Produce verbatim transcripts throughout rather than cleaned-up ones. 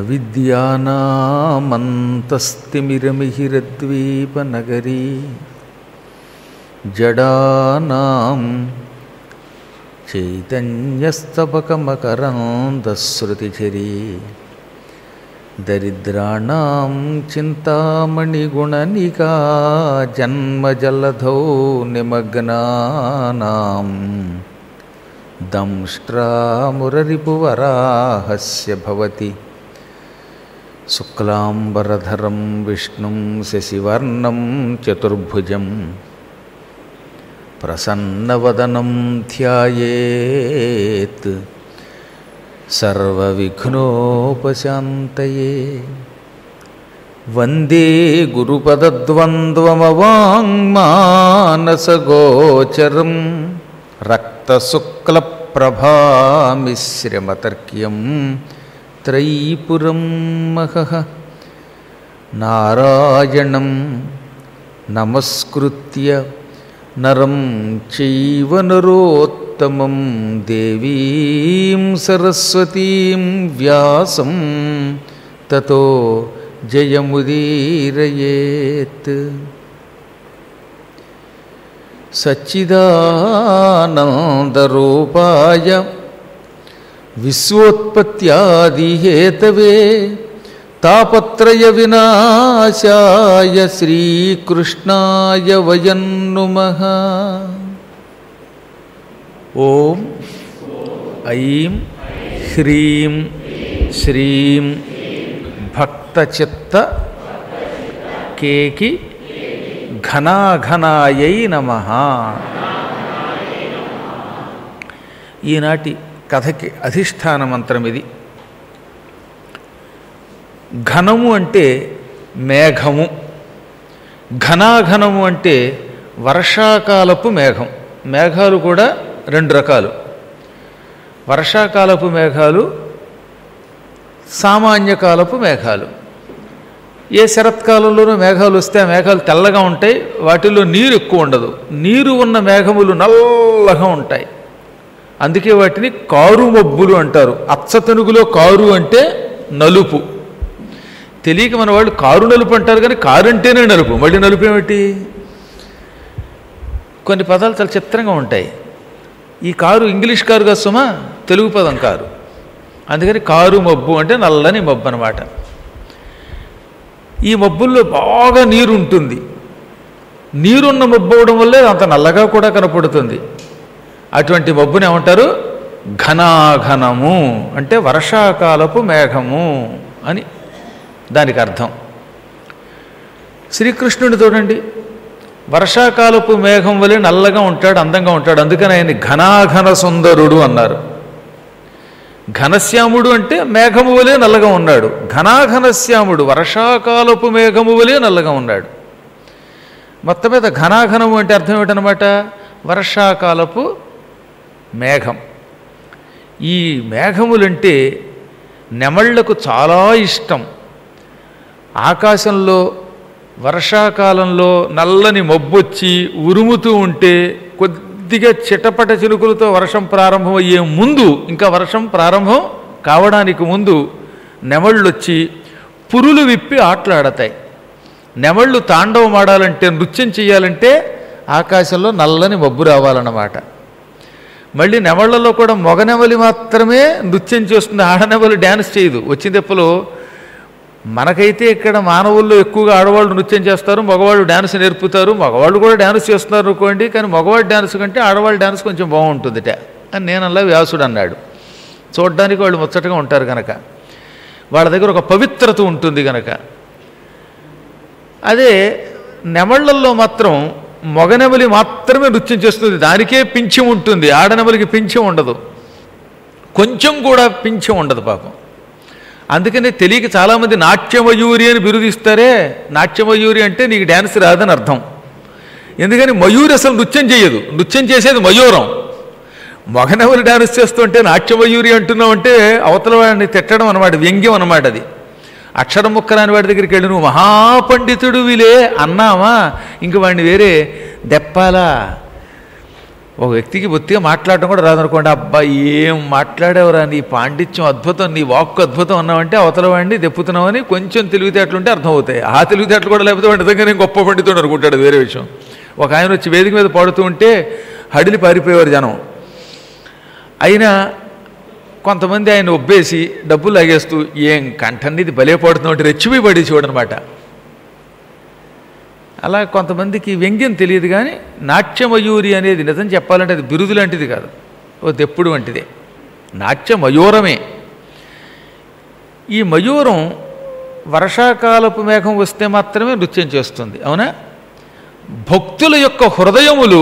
అవిద్యానామంతస్తిమిరమిహిరద్వీపనగరీ జడానాం చైతన్యస్తబకమకరందశ్రుతిఝరీ దరిద్రాణాం చింతామణిగుణనికా జన్మజలధౌ నిమగ్నానాం దంష్ట్రామురరిపువరాహస్య భవతి శుక్లాంబరధరం విష్ణుం శశివర్ణం చతుర్భుజం ప్రసన్నవదనం ధ్యాయేత్ సర్వవిఘ్నోపశాంతయే. వందే గురుపదద్వంద్వమవాంగ్మానసగోచరం రక్తశుక్లప్రభామిశ్రమతర్క్యం త్రైపురం మహః. నారాయణం నమస్కృత్య నరం చైవ నరోత్తమం దేవీం సరస్వతీం వ్యాసం తతో జయముదీరయేత్. సచ్చిదానందరూపాయ విశ్వోత్పత్యాదిహేతవే తాపత్రయ వినాశాయ శ్రీకృష్ణాయ వయం నుమః. ఓం ఐం హ్రీం శ్రీం భక్తచిత్త కేకి ఘనాఘనాయై నమః. ఈనాటి కథకి అధిష్టాన మంత్రం ఇది. ఘనము అంటే మేఘము, ఘనాఘనము అంటే వర్షాకాలపు మేఘం. మేఘాలు కూడా రెండు రకాలు. వర్షాకాలపు మేఘాలు, సామాన్యకాలపు మేఘాలు. ఏ శరత్కాలంలోనూ మేఘాలు వస్తే ఆ మేఘాలు తెల్లగా ఉంటాయి, వాటిల్లో నీరు ఎక్కువ ఉండదు. నీరు ఉన్న మేఘములు నల్లగా ఉంటాయి, అందుకే వాటిని కారు మబ్బులు అంటారు. అచ్చతెనుగులో కారు అంటే నలుపు. తెలియక మన వాళ్ళు కారు నలుపు అంటారు, కానీ కారు అంటేనే నలుపు. మళ్ళీ నలుపు ఏమిటి? కొన్ని పదాలు చాలా చిత్రంగా ఉంటాయి. ఈ కారు ఇంగ్లీష్ కారు కాదు సుమా, తెలుగు పదం కారు. అందుకని కారు మబ్బు అంటే నల్లని మబ్బు అన్నమాట. ఈ మబ్బుల్లో బాగా నీరు ఉంటుంది. నీరున్న మబ్బు అవడం వల్లే అంత నల్లగా కూడా కనపడుతుంది. అటువంటి మబ్బుని ఏమంటారు? ఘనాఘనము అంటే వర్షాకాలపు మేఘము అని దానికి అర్థం. శ్రీకృష్ణుడు చూడండి, వర్షాకాలపు మేఘం వలె నల్లగా ఉంటాడు, అందంగా ఉంటాడు. అందుకని ఆయన ఘనాఘన సుందరుడు అన్నారు. ఘనశ్యాముడు అంటే మేఘము వలె నల్లగా ఉన్నాడు. ఘనాఘనశ్యాముడు వర్షాకాలపు మేఘము వలె నల్లగా ఉన్నాడు. మొత్తం మీద ఘనాఘనము అంటే అర్థం ఏమిటనమాట? వర్షాకాలపు మేఘం. ఈ మేఘములంటే నెమళ్లకు చాలా ఇష్టం. ఆకాశంలో వర్షాకాలంలో నల్లని మబ్బొచ్చి ఉరుముతూ ఉంటే కొద్దిగా చిటపట చిలుకులతో వర్షం ప్రారంభం అయ్యే ముందు, ఇంకా వర్షం ప్రారంభం కావడానికి ముందు నెమళ్ళు వచ్చి పురులు విప్పి ఆటలాడతాయి. నెమళ్ళు తాండవం ఆడాలంటే, నృత్యం చేయాలంటే ఆకాశంలో నల్లని మబ్బు రావాలన్నమాట. మళ్ళీ నెమళ్లలో కూడా మొగనెమలి మాత్రమే నృత్యం చేస్తుంది, ఆడనెమలి డ్యాన్స్ చేయదు. వచ్చిన తెప్పలో మనకైతే ఇక్కడ మానవుల్లో ఎక్కువగా ఆడవాళ్ళు నృత్యం చేస్తారు, మగవాళ్ళు డ్యాన్స్ నేర్పుతారు. మగవాళ్ళు కూడా డ్యాన్స్ చేస్తున్నారు అనుకోండి, కానీ మగవాళ్ళ డ్యాన్స్ కంటే ఆడవాళ్ళ డ్యాన్స్ కొంచెం బాగుంటుందిట అని నేను అలా వ్యాసుడు అన్నాడు. చూడడానికి వాళ్ళు ముచ్చటగా ఉంటారు కనుక, వాళ్ళ దగ్గర ఒక పవిత్రత ఉంటుంది కనుక. అదే నెమళ్లల్లో మాత్రం మొగనెమలి మాత్రమే నృత్యం చేస్తుంది, దానికే పింఛం ఉంటుంది. ఆడనెమలికి పింఛం ఉండదు, కొంచెం కూడా పింఛం ఉండదు పాపం. అందుకనే తెలియక చాలామంది నాట్యమయూరి అని బిరుదిస్తారే. నాట్యమయూరి అంటే నీకు డ్యాన్స్ రాదని అర్థం. ఎందుకని మయూరి అసలు నృత్యం చేయదు, నృత్యం చేసేది మయూరం. మొగనెవరు డ్యాన్స్ చేస్తుంటే నాట్యమయూరి అంటున్నావు అంటే అవతల వాడిని తిట్టడం అనమాట, వ్యంగ్యం అనమాట. అది అక్షరం ముక్కరాని వాడి దగ్గరికి వెళ్ళి నువ్వు మహాపండితుడు విలే అన్నామా, ఇంక వాడిని వేరే దెప్పాలా ఒక వ్యక్తికి బొత్తిగా మాట్లాడటం కూడా రాదనుకోండి, అబ్బా ఏం మాట్లాడేవరా, నీ పాండిత్యం అద్భుతం, నీ వాక్కు అద్భుతం అన్నామంటే అవతల వాడిని దెప్పుతున్నామని కొంచెం తెలివితేటలుంటే అర్థమవుతాయి. ఆ తెలివితేటలు కూడా లేకపోతే వాడి నిజంగా నేను గొప్ప పండితుడు అనుకుంటాడు, వేరే విషయం. ఒక ఆయన వచ్చి వేదిక మీద పాడుతూ ఉంటే హడిలి పారిపోయేవారు జనం. అయినా కొంతమంది ఆయన ఒబ్బేసి డబ్బులు లాగేస్తూ ఏం కంఠన్ని ఇది భలే పాడుతున్నావు అంటే రెచ్చిపోయి పడేసేవాడు అనమాట. అలా కొంతమందికి వ్యంగ్యం తెలియదు, కానీ నాట్యమయూరి అనేది నిజం చెప్పాలంటే అది బిరుదు లాంటిది కాదు, ఓ దెప్పుడు వంటిదే. నాట్యమయూరమే. ఈ మయూరం వర్షాకాలపు మేఘం వస్తే మాత్రమే నృత్యం చేస్తుంది, అవునా? భక్తుల యొక్క హృదయములు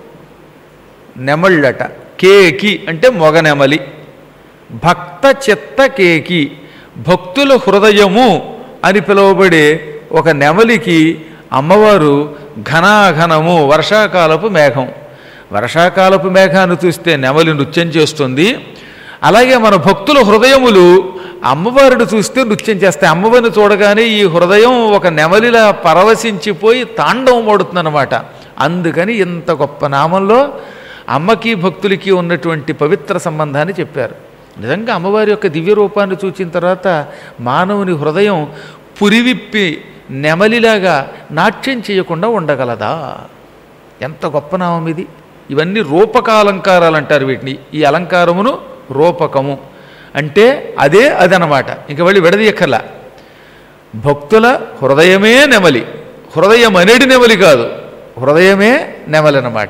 నెమళ్ళట. కేకి అంటే మొగ నెమలి. భక్త చిత్త కేకి, భక్తుల హృదయము అని పిలువబడే ఒక నెమలికి అమ్మవారు ఘనాఘనము, వర్షాకాలపు మేఘం. వర్షాకాలపు మేఘాన్ని చూస్తే నెమలి నృత్యం చేస్తుంది. అలాగే మన భక్తుల హృదయములు అమ్మవారిని చూస్తే నృత్యం చేస్తాయి. అమ్మవారిని చూడగానే ఈ హృదయం ఒక నెమలిలా పరవశించిపోయి తాండవం పడుతుందన్నమాట. అందుకని ఇంత గొప్ప నామంలో అమ్మకి భక్తులకి ఉన్నటువంటి పవిత్ర సంబంధాన్ని చెప్పారు. నిజంగా అమ్మవారి యొక్క దివ్య రూపాన్ని చూచిన తర్వాత మానవుని హృదయం పురివిప్పి నెమలిలాగా నాట్యం చేయకుండా ఉండగలదా? ఎంత గొప్ప నామం ఇది! ఇవన్నీ రూపకాలంకారాలు అంటారు వీటిని. ఈ అలంకారమును రూపకము అంటే అదే అదనమాట. ఇంక వెళ్ళి విడదీయక్కర్లా. భక్తుల హృదయమే నెమలి. హృదయం అనేది నెమలి కాదు, హృదయమే నెమలి అన్నమాట.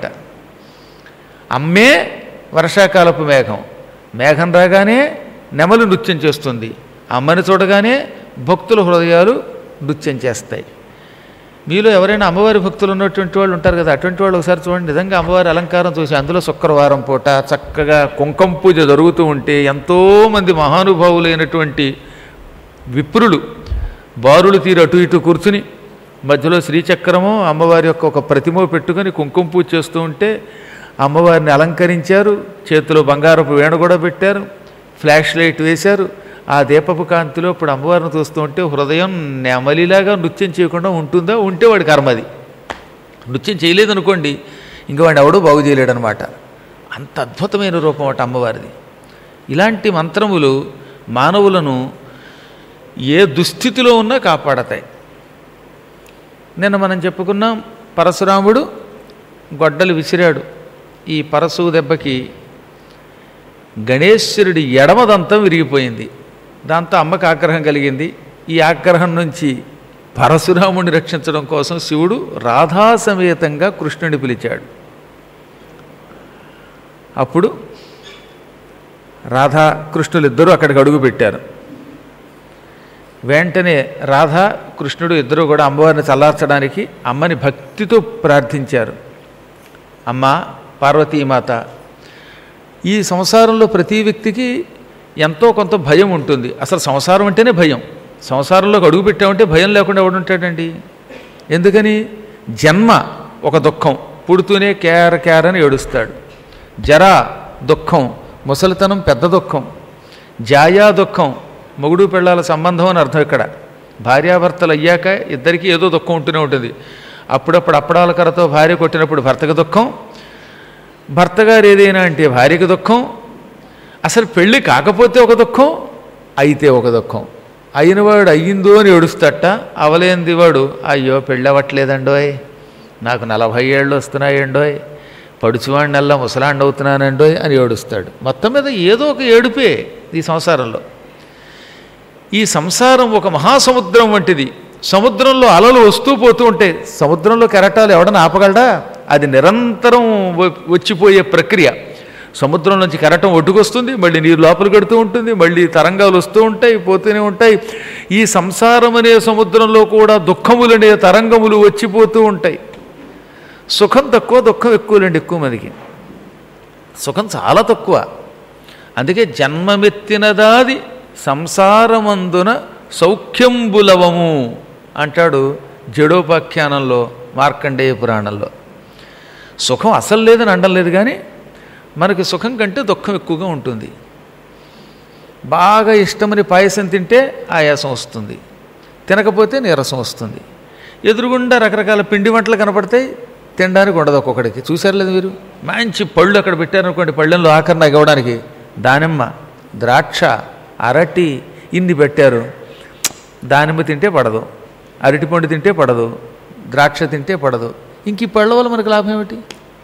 అమ్మే వర్షాకాలపు మేఘం. మేఘం రాగానే నెమలి నృత్యం చేస్తుంది. అమ్మని చూడగానే భక్తుల హృదయాలు నృత్యం చేస్తాయి. మీలో ఎవరైనా అమ్మవారి భక్తులు ఉన్నటువంటి వాళ్ళు ఉంటారు కదా, అటువంటి వాళ్ళు ఒకసారి చూడండి. నిజంగా అమ్మవారి అలంకారం చూసి అందులో శుక్రవారం పూట చక్కగా కుంకుమ పూజ జరుగుతూ ఉంటే ఎంతోమంది మహానుభావులైనటువంటి విప్రులు బారులు తీరు అటు ఇటు కూర్చుని మధ్యలో శ్రీచక్రమో అమ్మవారి యొక్క ఒక ప్రతిమ పెట్టుకొని కుంకుమ పూజ చేస్తూ ఉంటే అమ్మవారిని అలంకరించారు. చేతిలో బంగారపు వేణ కూడా పెట్టారు, ఫ్లాష్ లైట్ వేశారు. ఆ దీపపు కాంతిలో ఇప్పుడు అమ్మవారిని చూస్తూ ఉంటే హృదయం నెమలిలాగా నృత్యం చేయకుండా ఉంటుందా? ఉంటే వాడి కర్మది. నృత్యం చేయలేదనుకోండి, ఇంక వాడు ఎవడో బాగు చేయలేడనమాట. అంత అద్భుతమైన రూపం అట అమ్మవారిది. ఇలాంటి మంత్రములు మానవులను ఏ దుస్థితిలో ఉన్నా కాపాడతాయి. నిన్న మనం చెప్పుకున్నాం, పరశురాముడు గొడ్డలు విసిరాడు. ఈ పరశువు దెబ్బకి గణేశ్వరుడి ఎడమదంతం విరిగిపోయింది. దాంతో అమ్మకు ఆగ్రహం కలిగింది. ఈ ఆగ్రహం నుంచి పరశురాముడిని రక్షించడం కోసం శివుడు రాధాసమేతంగా కృష్ణుని పిలిచాడు. అప్పుడు రాధా కృష్ణులు ఇద్దరూ అక్కడికి అడుగు పెట్టారు. వెంటనే రాధా కృష్ణుడు ఇద్దరూ కూడా అమ్మవారిని చల్లార్చడానికి అమ్మని భక్తితో ప్రార్థించారు. అమ్మ పార్వతీమాత, ఈ సంసారంలో ప్రతి వ్యక్తికి ఎంతో కొంత భయం ఉంటుంది. అసలు సంసారం అంటేనే భయం. సంసారంలోకి అడుగు పెట్టామంటే భయం లేకుండా ఎవడు ఉంటాడండి? ఎందుకని? జన్మ ఒక దుఃఖం, పుడుతూనే కేర కేరని ఏడుస్తాడు. జరా దుఃఖం, ముసలితనం పెద్ద దుఃఖం. జాయా దుఃఖం, మొగుడు పెళ్ళాల సంబంధం అని అర్థం. ఇక్కడ భార్యాభర్తలు అయ్యాక ఇద్దరికీ ఏదో దుఃఖం ఉంటూనే ఉంటుంది. అప్పుడప్పుడు అప్పడాల కర్రతో భార్య కొట్టినప్పుడు భర్తకు దుఃఖం, భర్తగారు ఏదైనా అంటే భార్యకు దుఃఖం. అసలు పెళ్ళి కాకపోతే ఒక దుఃఖం, అయితే ఒక దుఃఖం. అయినవాడు అయ్యిందో అని ఏడుస్తట, అవలేంది వాడు అయ్యో పెళ్ళి అవ్వట్లేదండోయ్, నాకు నలభై ఏళ్ళు వస్తున్నాయండోయ్, పడుచువాడిని నెల ముసలాండి అవుతున్నానండోయ్ అని ఏడుస్తాడు. మొత్తం మీద ఏదో ఒక ఏడుపే ఈ సంసారంలో. ఈ సంసారం ఒక మహాసముద్రం వంటిది. సముద్రంలో అలలు వస్తూ పోతూ ఉంటాయి. సముద్రంలో కెరటాలు ఎవడన్నా ఆపగలడా? అది నిరంతరం వచ్చిపోయే ప్రక్రియ. సముద్రం నుంచి కెరటం ఒడ్డుకొస్తుంది, మళ్ళీ నీరు లోపలికి పెడుతూ ఉంటుంది, మళ్ళీ తరంగాలు వస్తూ ఉంటాయి, పోతూనే ఉంటాయి. ఈ సంసారం అనే సముద్రంలో కూడా దుఃఖములనే తరంగములు వచ్చిపోతూ ఉంటాయి. సుఖం తక్కువ, దుఃఖం ఎక్కువలేండి. ఎక్కువ మందికి సుఖం చాలా తక్కువ. అందుకే జన్మమెత్తినదాది సంసారమందున సౌఖ్యంబులవము అంటాడు జడోపాఖ్యానంలో, మార్కండేయ పురాణంలో. సుఖం అసలు లేదని అనడం లేదు, కానీ మనకి సుఖం కంటే దుఃఖం ఎక్కువగా ఉంటుంది. బాగా ఇష్టమని పాయసం తింటే ఆయాసం వస్తుంది, తినకపోతే నీరసం వస్తుంది. ఎదురుగుండా రకరకాల పిండి వంటలు కనపడతాయి, తినడానికి ఉండదు ఒక్కొక్కడికి. చూసారు లేదు మీరు? మంచి పళ్ళు అక్కడ పెట్టారనుకోండి, పళ్ళెంలో ఆఖరి నాకు ఇవ్వడానికి దానిమ్మ, ద్రాక్ష, అరటి ఇన్ని పెట్టారు. దానిమ్మ తింటే పడదు, అరటిపండు తింటే పడదు, ద్రాక్ష తింటే పడదు. ఇంక ఈ పళ్ళ వల్ల మనకు లాభం ఏమిటి?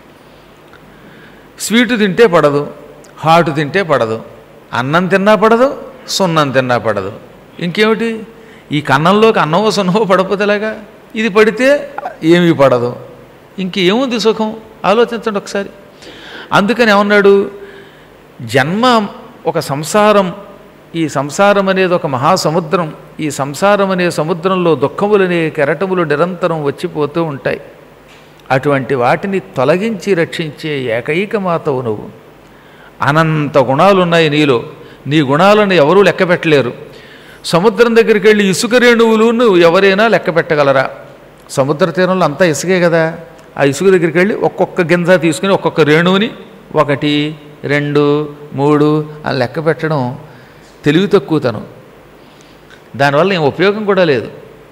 స్వీటు తింటే పడదు, హాటు తింటే పడదు, అన్నం తిన్నా పడదు, సున్నం తిన్నా పడదు. ఇంకేమిటి? ఈ కన్నంలోకి అన్నమో సున్నమో పడపోతేలాగా ఇది పడితే ఏమీ పడదు. ఇంకేముంది సుఖం? ఆలోచించండి ఒకసారి. అందుకని ఏమన్నాడు? జన్మ ఒక సంసారం, ఈ సంసారం అనేది ఒక మహాసముద్రం. ఈ సంసారం అనే సముద్రంలో దుఃఖములనే కెరటములు నిరంతరం వచ్చిపోతూ ఉంటాయి. అటువంటి వాటిని తొలగించి రక్షించే ఏకైక మాతవు నువ్వు. అనంత గుణాలున్నాయి నీలో. నీ గుణాలను ఎవరూ లెక్క పెట్టలేరు. సముద్రం దగ్గరికి వెళ్ళి ఇసుక రేణువులను ఎవరైనా లెక్క పెట్టగలరా? సముద్ర తీరంలో అంతా ఇసుకే కదా. ఆ ఇసుక దగ్గరికి వెళ్ళి ఒక్కొక్క గింజ తీసుకుని ఒక్కొక్క రేణువుని ఒకటి రెండు మూడు అని లెక్క పెట్టడం తెలివి తక్కువతనం. దానివల్ల ఏం ఉపయోగం కూడా లేదు.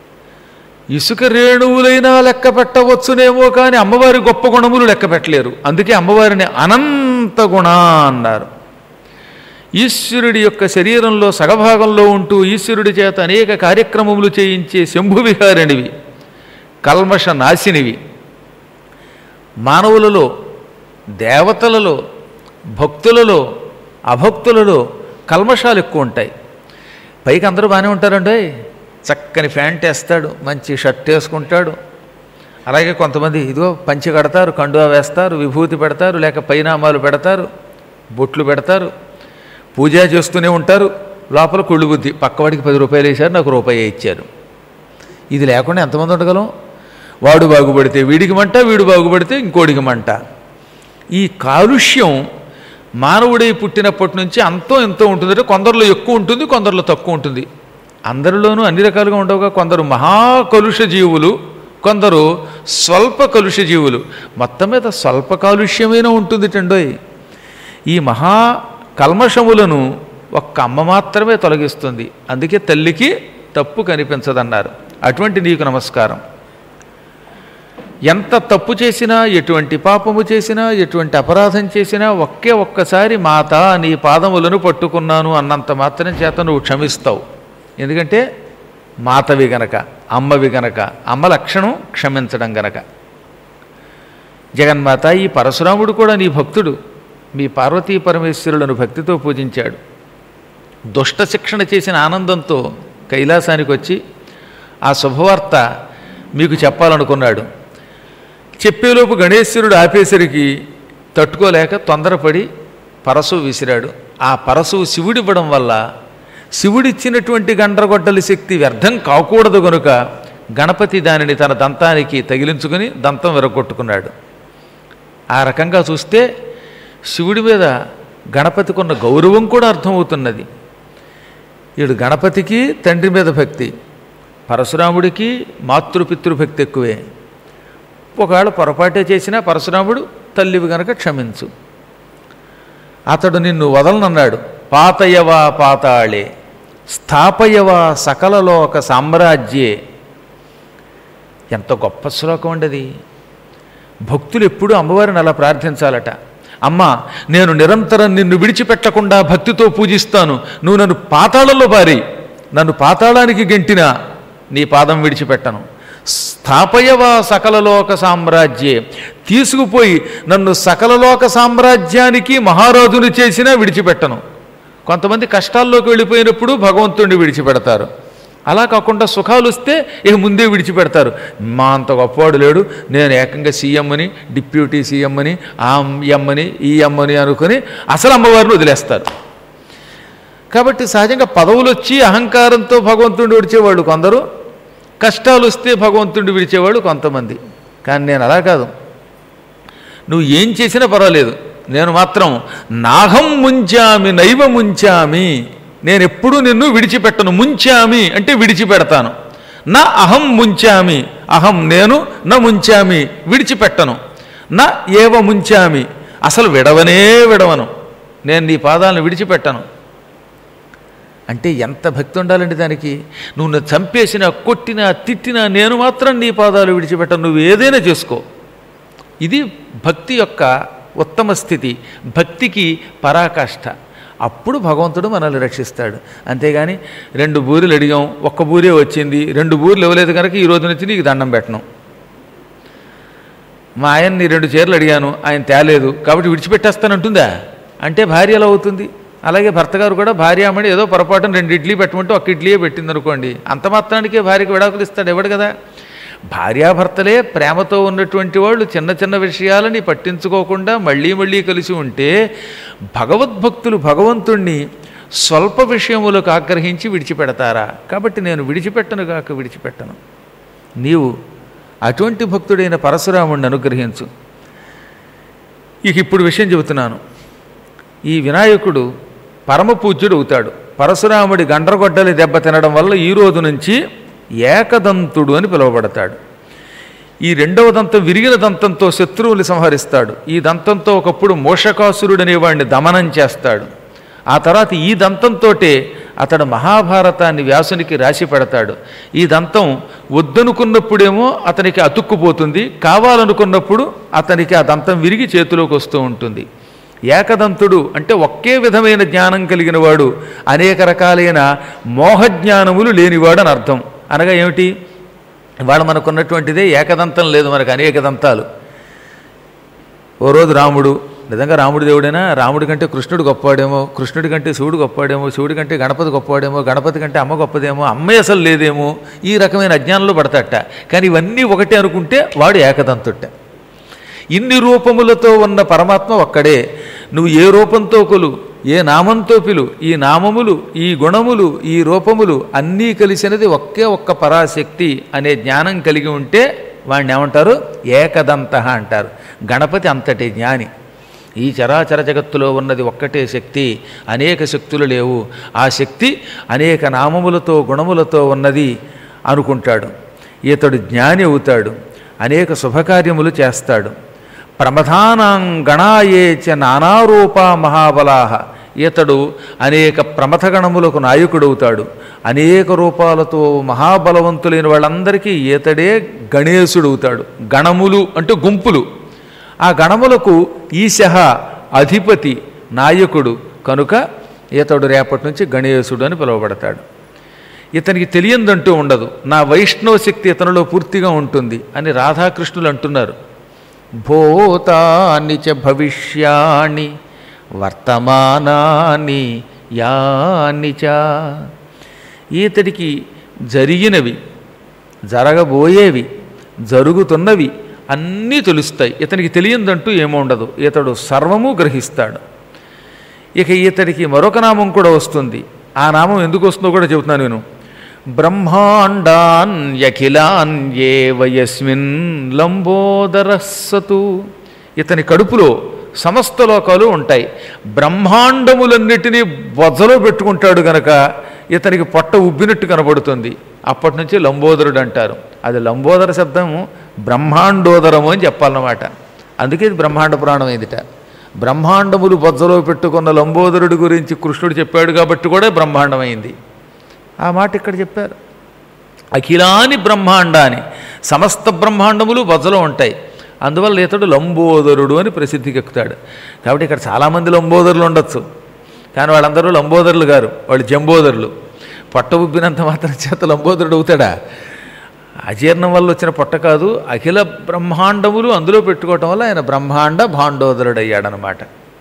ఇసుక రేణువులైనా లెక్క పెట్టవచ్చునేమో కానీ అమ్మవారి గొప్ప గుణములు లెక్క పెట్టలేరు. అందుకే అమ్మవారిని అనంత గుణ అన్నారు. ఈశ్వరుడి యొక్క శరీరంలో సగభాగంలో ఉంటూ ఈశ్వరుడి చేత అనేక కార్యక్రమములు చేయించే శంభువిహారిణివి, కల్మష నాశినివి. మానవులలో, దేవతలలో, భక్తులలో, అభక్తులలో కల్మషాలు ఎక్కువ ఉంటాయి. పైకి అందరూ బాగానే ఉంటారండి. చక్కని ప్యాంట్ వేస్తాడు, మంచి షర్ట్ వేసుకుంటాడు. అలాగే కొంతమంది ఇదిగో పంచె కడతారు, కండువా వేస్తారు, విభూతి పెడతారు, లేక పైనామాలు పెడతారు, బొట్లు పెడతారు, పూజ చేస్తూనే ఉంటారు. లోపల కుళ్ళు బుద్ధి, పక్కవాడికి పది రూపాయలు వేశారు, నాకు రూపాయి ఇచ్చారు. ఇది లేకుండా ఎంతమంది ఉండగలం? వాడు బాగుపడితే వీడికి మంట, వీడు బాగుపడితే ఇంకోడికి మంట. ఈ కాలుష్యం మానవుడై పుట్టినప్పటి నుంచి అంతో ఎంతో ఉంటుందంటే కొందరిలో ఎక్కువ ఉంటుంది, కొందరిలో తక్కువ ఉంటుంది. అందరిలోనూ అన్ని రకాలుగా ఉండవుగా. కొందరు మహాకలుష జీవులు, కొందరు స్వల్ప కలుష జీవులు. మొత్తం మీద స్వల్ప కాలుష్యమైన ఉంటుంది టండోయ్. ఈ మహా కల్మషములను ఒక్క అమ్మ మాత్రమే తొలగిస్తుంది. అందుకే తల్లికి తప్పు కనిపించదన్నారు. అటువంటి నీకు నమస్కారం. ఎంత తప్పు చేసినా, ఎటువంటి పాపము చేసినా, ఎటువంటి అపరాధం చేసినా ఒకే ఒక్కసారి మాత నీ పాదములను పట్టుకున్నాను అన్నంత మాత్రం చేత నువ్వు క్షమిస్తావు. ఎందుకంటే మాతవి గనక, అమ్మవి గనక, అమ్మ లక్షణం క్షమించడం గనక. జగన్మాత, ఈ పరశురాముడు కూడా నీ భక్తుడు. మీ పార్వతీ పరమేశ్వరులను భక్తితో పూజించాడు. దుష్ట శిక్షణ చేసిన ఆనందంతో కైలాసానికి వచ్చి ఆ శుభవార్త మీకు చెప్పాలనుకున్నాడు. చెప్పేలోపు గణేశ్వరుడు ఆపేసరికి తట్టుకోలేక తొందరపడి పరశు విసిరాడు. ఆ పరశు శివుడివ్వడం వల్ల శివుడిచ్చినటువంటి గండ్రగొడ్డలి శక్తి వ్యర్థం కాకూడదు గనుక గణపతి దానిని తన దంతానికి తగిలించుకుని దంతం విరగొట్టుకున్నాడు. ఆ రకంగా చూస్తే శివుడి మీద గణపతికున్న గౌరవం కూడా అర్థమవుతున్నది. ఈడు గణపతికి తండ్రి మీద భక్తి, పరశురాముడికి మాతృపితృభక్తి ఎక్కువే. ఒకవేళ పొరపాటే చేసినా పరశురాముడు తల్లివి గనక క్షమించు. అతడు నిన్ను వదలనన్నాడు. పాతయవా పాతాళే స్థాపయవా సకలలోక సామ్రాజ్యే. ఎంత గొప్ప శ్లోకం ఉండది. భక్తులు ఎప్పుడూ అమ్మవారిని అలా ప్రార్థించాలట. అమ్మ, నేను నిరంతరం నిన్ను విడిచిపెట్టకుండా భక్తితో పూజిస్తాను. నువ్వు నన్ను పాతాళంలో పారి, నన్ను పాతాళానికి గెంటినా నీ పాదం విడిచిపెట్టను. స్థాపయవా సకలలోక సామ్రాజ్యే, తీసుకుపోయి నన్ను సకలలోక సామ్రాజ్యానికి మహారాజును చేసినా విడిచిపెట్టను. కొంతమంది కష్టాల్లోకి వెళ్ళిపోయినప్పుడు భగవంతుడిని విడిచిపెడతారు. అలా కాకుండా సుఖాలు వస్తే ఇక ముందే విడిచిపెడతారు. మా అంత గొప్పవాడు లేడు, నేను ఏకంగా సీఎంని, డిప్యూటీ సీఎంని, ఆ ఎమ్మని, ఈ ఎమ్మని అనుకుని అసలు అమ్మవారిని వదిలేస్తారు. కాబట్టి సహజంగా పదవులు వచ్చి అహంకారంతో భగవంతుడిని విడిచేవాళ్ళు కొందరు, కష్టాలు వస్తే భగవంతుడిని విడిచేవాళ్ళు కొంతమంది. కానీ నేను అలా కాదు. నువ్వు ఏం చేసినా పర్వాలేదు, నేను మాత్రం నాహం ముంచామి నైవ ముంచామి, నేను ఎప్పుడూ నిన్ను విడిచిపెట్టను. ముంచామి అంటే విడిచిపెడతాను. నా అహం ముంచామి, అహం నేను, నా ముంచామి విడిచిపెట్టను. నా ఏవ ముంచామి అసలు విడవనే విడవను, నేను నీ పాదాలను విడిచిపెట్టను. అంటే ఎంత భక్తి ఉండాలండి దానికి. నువ్వు చంపేసినా, కొట్టినా, తిట్టినా నేను మాత్రం నీ పాదాలు విడిచిపెట్టను. నువ్వు ఏదైనా చేసుకో, ఇది భక్తి యొక్క ఉత్తమ స్థితి, భక్తికి పరాకాష్ఠ. అప్పుడు భగవంతుడు మనల్ని రక్షిస్తాడు. అంతేగాని రెండు బూరెలు అడిగాం, ఒక్క బూరే వచ్చింది, రెండు బూరెలు ఇవ్వలేదు కనుక ఈ రోజు నుంచి నీకు దండం పెట్టను. మా ఆయన్ని రెండు చీరలు అడిగాను, ఆయన తేలేదు కాబట్టి విడిచిపెట్టేస్తానంటుందా అంటే భార్య ఎలా అవుతుంది? అలాగే భర్త గారు కూడా భార్యామణి ఏదో పొరపాటున రెండు ఇడ్లీ పెట్టమంటే ఒక్క ఇడ్లీయే పెట్టింది అనుకోండి, అంత మాత్రానికే భార్యకి విడాకులు ఇస్తాడు ఎవడు కదా. భార్యాభర్తలే ప్రేమతో ఉన్నటువంటి వాళ్ళు చిన్న చిన్న విషయాలని పట్టించుకోకుండా మళ్ళీ మళ్ళీ కలిసి ఉంటే భగవద్భక్తులు భగవంతుణ్ణి స్వల్ప విషయములకు ఆగ్రహించి విడిచిపెడతారా? కాబట్టి నేను విడిచిపెట్టను కాక విడిచిపెట్టను. నీవు అటువంటి భక్తుడైన పరశురాముడిని అనుగ్రహించు. ఇక ఇప్పుడు విషయం చెబుతున్నాను. ఈ వినాయకుడు పరమపూజ్యుడు అవుతాడు. పరశురాముడి గండ్రగొడ్డలి దెబ్బ తినడం వల్ల ఈ రోజు నుంచి ఏకదంతుడు అని పిలువబడతాడు. ఈ రెండవ దంతం విరిగిన దంతంతో శత్రువులు సంహరిస్తాడు. ఈ దంతంతో ఒకప్పుడు మోషకాసురుడు అనేవాడిని దమనం చేస్తాడు. ఆ తర్వాత ఈ దంతంతోటే అతడు మహాభారతాన్ని వ్యాసునికి రాసి పెడతాడు. ఈ దంతం వద్దనుకున్నప్పుడేమో అతనికి అతుక్కుపోతుంది, కావాలనుకున్నప్పుడు అతనికి ఆ దంతం విరిగి చేతిలోకి వస్తూ ఉంటుంది. ఏకదంతుడు అంటే ఒకే విధమైన జ్ఞానం కలిగిన వాడు, అనేక రకాలైన మోహజ్ఞానములు లేనివాడు అని అర్థం. అనగా ఏమిటి? ఇవాళ మనకున్నటువంటిదే ఏకదంతం లేదు, మనకు అనేక దంతాలు. ఓ రోజు రాముడు, నిజంగా రాముడి దేవుడైనా రాముడి కంటే కృష్ణుడు గొప్పవాడేమో, కృష్ణుడి కంటే శివుడు గొప్పవాడేమో, శివుడి కంటే గణపతి గొప్పవాడేమో, గణపతి కంటే అమ్మ గొప్పదేమో, అమ్మే అసలు లేదేమో, ఈ రకమైన అజ్ఞానంలో పడతాట. కానీ ఇవన్నీ ఒకటే అనుకుంటే వాడు ఏకదంతుట్ట. ఇన్ని రూపములతో ఉన్న పరమాత్మ ఒక్కడే. నువ్వు ఏ రూపంతో కొలు, ఏ నామంతో పిలు, ఈ నామములు, ఈ గుణములు, ఈ రూపములు అన్నీ కలిసినది ఒకే ఒక్క పరాశక్తి అనే జ్ఞానం కలిగి ఉంటే వాడిని ఏమంటారు? ఏకదంత అంటారు. గణపతి అంతటి జ్ఞాని. ఈ చరాచర జగత్తులో ఉన్నది ఒక్కటే శక్తి, అనేక శక్తులు లేవు. ఆ శక్తి అనేక నామములతో గుణములతో ఉన్నది అనుకుంటాడు. ఇతడు జ్ఞాని అవుతాడు, అనేక శుభకార్యములు చేస్తాడు. ప్రమథానాం గణాయే చ నానారూపా మహాబలాహ. ఇతడు అనేక ప్రమథగణములకు నాయకుడవుతాడు. అనేక రూపాలతో మహాబలవంతులైన వాళ్ళందరికీ ఈతడే గణేశుడవుతాడు. గణములు అంటే గుంపులు. ఆ గణములకు ఈశః అధిపతి, నాయకుడు కనుక ఇతడు రేపటి నుంచి గణేశుడు అని పిలువబడతాడు. ఇతనికి తెలియందంటూ ఉండదు. నా వైష్ణవ శక్తి ఇతనిలో పూర్తిగా ఉంటుంది అని రాధాకృష్ణులు అంటున్నారు. భూతాని చ భవిష్యాణి వర్తమానాని యాని చ. ఈతడికి జరిగినవి, జరగబోయేవి, జరుగుతున్నవి అన్నీ తెలుస్తాయి. ఇతనికి తెలియందంటూ ఏమో ఉండదు. ఇతడు సర్వము గ్రహిస్తాడు. ఇక ఇతడికి మరొక నామం కూడా వస్తుంది. ఆ నామం ఎందుకు వస్తుందో కూడా చెబుతున్నాను నేను. బ్రహ్మాండాన్ యఖిలాన్ ఏ వయస్మిన్ లంబోదరస్సతు. ఇతని కడుపులో సమస్త లోకాలు ఉంటాయి. బ్రహ్మాండములన్నిటినీ బొజ్జలో పెట్టుకుంటాడు గనక ఇతనికి పొట్ట ఉబ్బినట్టు కనబడుతుంది. అప్పటి నుంచి లంబోదరుడు అంటారు. అది లంబోదర శబ్దము బ్రహ్మాండోదరము అని చెప్పాలన్నమాట. అందుకే ఇది బ్రహ్మాండ పురాణం అయిందిట. బ్రహ్మాండములు బొజ్జలో పెట్టుకున్న లంబోదరుడి గురించి కృష్ణుడు చెప్పాడు కాబట్టి కూడా బ్రహ్మాండమైంది. ఆ మాట ఇక్కడ చెప్పారు. అఖిలాని బ్రహ్మాండాని, సమస్త బ్రహ్మాండములు బొజ్జలో ఉంటాయి. అందువల్ల ఇతడు లంబోదరుడు అని ప్రసిద్ధికి ఎక్కుతాడు. కాబట్టి ఇక్కడ చాలామంది లంబోదరులు ఉండొచ్చు, కానీ వాళ్ళందరూ లంబోదరులు గారు, వాళ్ళు జంబోదరులు. పొట్ట ఉబ్బినంత మాత్రం చేత లంబోదరుడు అవుతాడా? అజీర్ణం వల్ల వచ్చిన పొట్ట కాదు, అఖిల బ్రహ్మాండములు అందులో పెట్టుకోవటం వల్ల ఆయన బ్రహ్మాండ భాండోదరుడు అయ్యాడనమాట.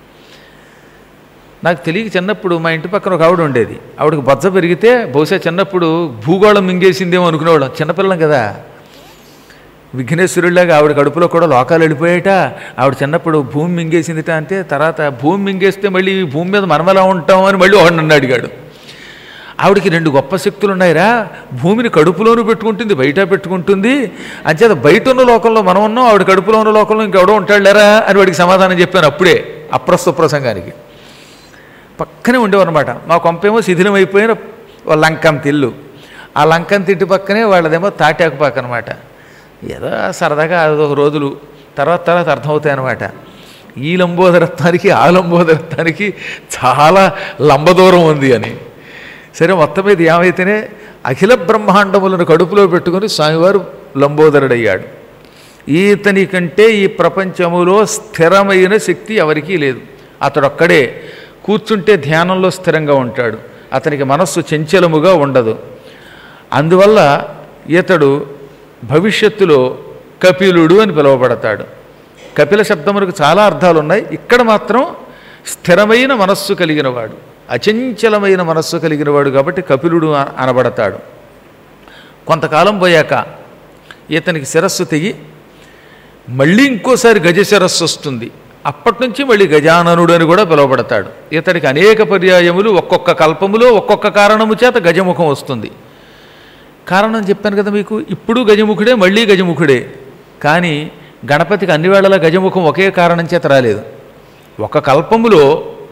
నాకు తెలియక చిన్నప్పుడు మా ఇంటి పక్కన ఒక ఆవిడ ఉండేది. ఆవిడకి బొజ్జ పెరిగితే బహుశా చిన్నప్పుడు భూగోళం మింగేసిందేమో అనుకునేవాళ్ళం, చిన్నపిల్లం కదా. విఘ్నేశ్వరుడిలాగా ఆవిడ కడుపులో కూడా లోకాలు వెళ్ళిపోయాట. ఆవిడ చిన్నప్పుడు భూమి మింగేసిందిట అంటే, తర్వాత భూమి మింగేస్తే మళ్ళీ భూమి మీద మనమలా ఉంటాం అని మళ్ళీ ఒకడు నన్ను అడిగాడు. ఆవిడికి రెండు గొప్ప శక్తులు ఉన్నాయిరా, భూమిని కడుపులోనూ పెట్టుకుంటుంది, బయట పెట్టుకుంటుంది. అంచేత బయట ఉన్న లోకంలో మనం ఉన్నాం, ఆవిడ కడుపులో ఉన్న లోకంలో ఇంకెవడో ఉంటాడులేరా అని వాడికి సమాధానం చెప్పాను అప్పుడే, అప్రస్తుత ప్రసంగానికి. పక్కనే ఉండేవన్నమాట. మా కొంపేమో శిథిలం అయిపోయిన లంకంత ఇల్లు. ఆ లంకంత ఇంటి పక్కనే వాళ్ళదేమో తాటాకు పాక అనమాట. ఏదో సరదాగా అదొక రోజులు తర్వాత తర్వాత అర్థమవుతాయన్నమాట. ఈ లంబోదరత్వానికి ఆ లంబోదరత్వానికి చాలా లంబదూరం ఉంది అని. సరే, మొత్తం మీద ఏమైతేనే అఖిల బ్రహ్మాండములను కడుపులో పెట్టుకొని స్వామివారు లంబోదరుడయ్యాడు. ఈతని కంటే ఈ ప్రపంచములో స్థిరమైన శక్తి ఎవరికీ లేదు. అతడొక్కడే కూర్చుంటే ధ్యానంలో స్థిరంగా ఉంటాడు. అతనికి మనస్సు చంచలముగా ఉండదు. అందువల్ల ఇతడు భవిష్యత్తులో కపిలుడు అని పిలువబడతాడు. కపిల శబ్దములకు చాలా అర్థాలు ఉన్నాయి. ఇక్కడ మాత్రం స్థిరమైన మనస్సు కలిగినవాడు, అచంచలమైన మనస్సు కలిగినవాడు కాబట్టి కపిలుడు అనబడతాడు. కొంతకాలం పోయాక ఇతనికి శిరస్సు తెగి మళ్ళీ ఇంకోసారి గజ శిరస్సు వస్తుంది. అప్పటి నుంచి మళ్ళీ గజాననుడు అని కూడా పిలువబడతాడు. ఇతడికి అనేక పర్యాయములు ఒక్కొక్క కల్పములో ఒక్కొక్క కారణము చేత గజముఖం వస్తుంది. కారణం చెప్పాను కదా మీకు. ఇప్పుడు గజముఖుడే, మళ్ళీ గజముఖుడే. కానీ గణపతికి అన్ని వేళలా గజముఖం ఒకే కారణం చేత రాలేదు. ఒక కల్పములో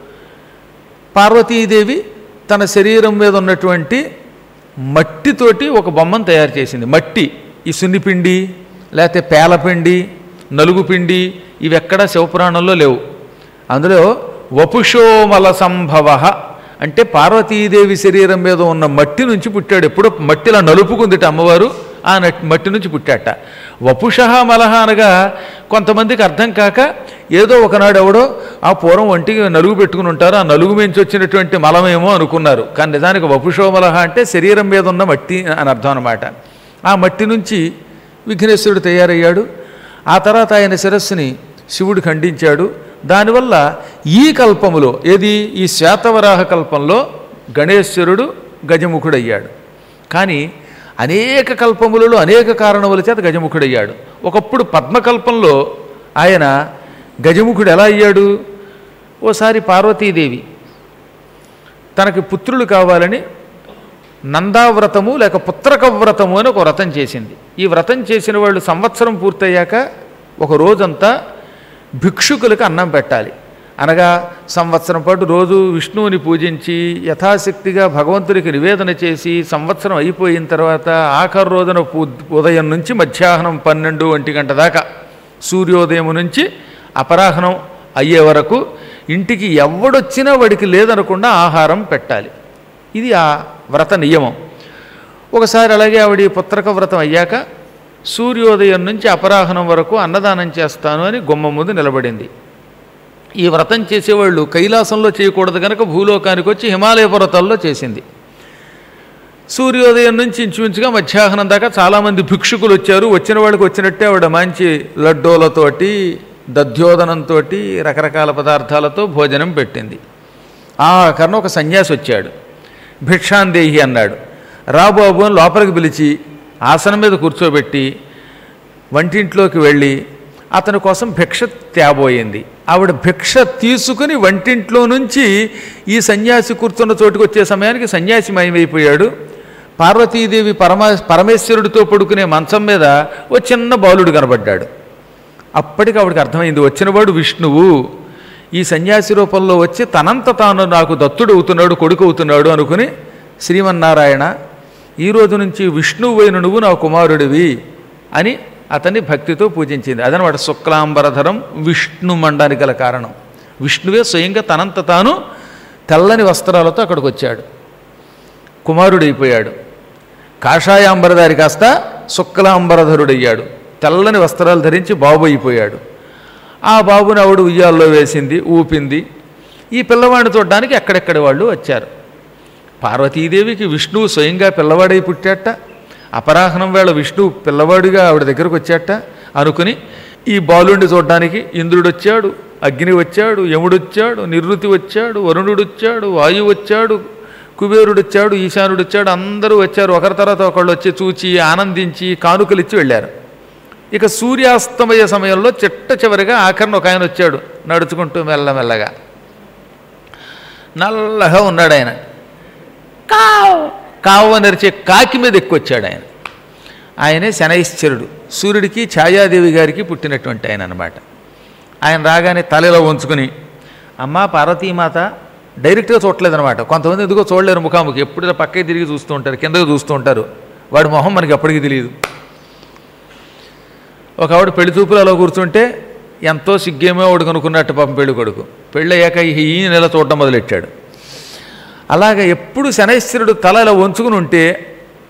పార్వతీదేవి తన శరీరం మీద ఉన్నటువంటి మట్టితోటి ఒక బొమ్మను తయారు చేసింది. మట్టి, ఈ సున్నిపిండి లేకపోతే పేలపిండి, నలుగుపిండి ఇవి ఎక్కడా శివపురాణంలో లేవు. అందులో వపుషోమల సంభవ అంటే పార్వతీదేవి శరీరం మీద ఉన్న మట్టి నుంచి పుట్టాడు. ఎప్పుడో మట్టిలా నలుపుకుందిట అమ్మవారు, ఆ మట్టి నుంచి పుట్టాట. వపుషః మలహ అనగా కొంతమందికి అర్థం కాక ఏదో ఒకనాడు ఎవడో ఆ పూర్వం ఒంటికి నలుగు పెట్టుకుని ఉంటారు, ఆ నలుగు మించి వచ్చినటువంటి మలమేమో అనుకున్నారు. కానీ నిజానికి వపుషోమలహ అంటే శరీరం మీద ఉన్న మట్టి అని అర్థం అన్నమాట. ఆ మట్టి నుంచి విఘ్నేశ్వరుడు తయారయ్యాడు. ఆ తర్వాత ఆయన శిరస్సుని శివుడు ఖండించాడు. దానివల్ల ఈ కల్పములో, ఏది ఈ శ్వేతవరాహ కల్పంలో గణేశ్వరుడు గజముఖుడయ్యాడు. కానీ అనేక కల్పములలో అనేక కారణముల చేత గజముఖుడయ్యాడు. ఒకప్పుడు పద్మకల్పంలో ఆయన గజముఖుడు ఎలా అయ్యాడు? ఓసారి పార్వతీదేవి తనకి పుత్రులు కావాలని నందావ్రతము లేక పుత్రక వ్రతము అని ఒక వ్రతం చేసింది. ఈ వ్రతం చేసిన వాళ్ళు సంవత్సరం పూర్తయ్యాక ఒక రోజంతా భిక్షుకులకు అన్నం పెట్టాలి. అనగా సంవత్సరం పాటు రోజు విష్ణువుని పూజించి యథాశక్తిగా భగవంతుడికి నివేదన చేసి సంవత్సరం అయిపోయిన తర్వాత ఆఖరు రోజున ఉదయం నుంచి మధ్యాహ్నం పన్నెండు ఒంటి గంట దాకా సూర్యోదయం నుంచి అపరాహ్నం అయ్యే వరకు ఇంటికి ఎవడొచ్చినా వాడికి లేదనకుండా ఆహారం పెట్టాలి. ఇది ఆ వ్రత నియమం. ఒకసారి అలాగే ఆవిడ పుత్రక వ్రతం అయ్యాక సూర్యోదయం నుంచి అపరాహ్నం వరకు అన్నదానం చేస్తాను అని గుమ్మ ముందు నిలబడింది. ఈ వ్రతం చేసేవాళ్ళు కైలాసంలో చేయకూడదు కనుక భూలోకానికి వచ్చి హిమాలయ పర్వతాల్లో చేసింది. సూర్యోదయం నుంచి ఇంచుమించుగా మధ్యాహ్నం దాకా చాలామంది భిక్షుకులు వచ్చారు. వచ్చిన వాళ్ళకి వచ్చినట్టే ఆవిడ మంచి లడ్డోలతోటి దధ్యోదనంతో రకరకాల పదార్థాలతో భోజనం పెట్టింది. ఆ కర్ణ ఒక సన్యాసి వచ్చాడు. భిక్షాందేహి అన్నాడు. రాబాబు అని లోపలికి పిలిచి ఆసనం మీద కూర్చోబెట్టి వంటింట్లోకి వెళ్ళి అతని కోసం భిక్ష తేబోయింది. ఆవిడ భిక్ష తీసుకుని వంటింట్లో నుంచి ఈ సన్యాసి కూర్చున్న చోటుకు వచ్చే సమయానికి సన్యాసి మయమైపోయాడు. పార్వతీదేవి పరమ పరమేశ్వరుడితో పడుకునే మంచం మీద ఓ చిన్న బాలుడు కనబడ్డాడు. అప్పటికి ఆవిడకి అర్థమైంది, వచ్చినవాడు విష్ణువు. ఈ సన్యాసి రూపంలో వచ్చి తనంత తాను నాకు దత్తుడు అవుతున్నాడు, కొడుకు అవుతున్నాడు అనుకుని శ్రీమన్నారాయణ, ఈరోజు నుంచి విష్ణువు అయిన నువ్వు నా కుమారుడివి అని అతన్ని భక్తితో పూజించింది. అదనమాట శుక్లాంబరధరం విష్ణు మండానికి గల కారణం. విష్ణువే స్వయంగా తనంత తాను తెల్లని వస్త్రాలతో అక్కడికి వచ్చాడు, కుమారుడైపోయాడు. కాషాయాంబరధారి కాస్త శుక్లాంబరధరుడయ్యాడు, తెల్లని వస్త్రాలు ధరించి బాబు అయిపోయాడు. ఆ బాబుని ఆవిడ ఉయ్యాల్లో వేసింది, ఊపింది. ఈ పిల్లవాడిని చూడడానికి ఎక్కడెక్కడి వాళ్ళు వచ్చారు. పార్వతీదేవికి విష్ణువు స్వయంగా పిల్లవాడై పుట్టాట. అపరాహ్నం వేళ విష్ణువు పిల్లవాడిగా ఆవిడ దగ్గరకు వచ్చాట అనుకుని ఈ బాలుండి చూడడానికి ఇంద్రుడు వచ్చాడు, అగ్ని వచ్చాడు, యముడు వచ్చాడు, నిరుతి వచ్చాడు, వరుణుడు వచ్చాడు, వాయువు వచ్చాడు, కుబేరుడు వచ్చాడు, ఈశానుడు వచ్చాడు. అందరూ వచ్చారు. ఒకరి తర్వాత ఒకళ్ళు వచ్చి చూచి ఆనందించి కానుకలు ఇచ్చి వెళ్ళారు. ఇక సూర్యాస్తమయ సమయంలో చిట్ట చివరిగా ఆఖరణ ఒక ఆయన వచ్చాడు నడుచుకుంటూ మెల్లమెల్లగా. నల్లగా ఉన్నాడు ఆయన. కావ్ కావు అని అరిచే కాకి మీద ఎక్కువచ్చాడు ఆయన. ఆయనే శనైశ్చరుడు, సూర్యుడికి ఛాయాదేవి గారికి పుట్టినటువంటి ఆయన అనమాట. ఆయన రాగానే తలలో ఉంచుకుని అమ్మా పార్వతీమాత డైరెక్ట్గా చూడలేదనమాట. కొంతమంది ఎందుకో చూడలేరు ముఖాముఖి, ఎప్పుడు పక్కకి తిరిగి చూస్తూ ఉంటారు, కిందకి చూస్తూ ఉంటారు. వాడి మొహం మనకి ఎప్పటికీ తెలియదు. ఒక ఆవిడ పెళ్లి చూపులు అలా కూర్చుంటే ఎంతో సిగ్గేమో ఆవిడ కనుక్కున్నట్టు పాపం పెళ్లి కొడుకు. పెళ్ళయ్యాక ఈ నెల చూడటం మొదలెట్టాడు. అలాగ ఎప్పుడు శనైశ్వరుడు తల ఇలా వంచుకుని ఉంటే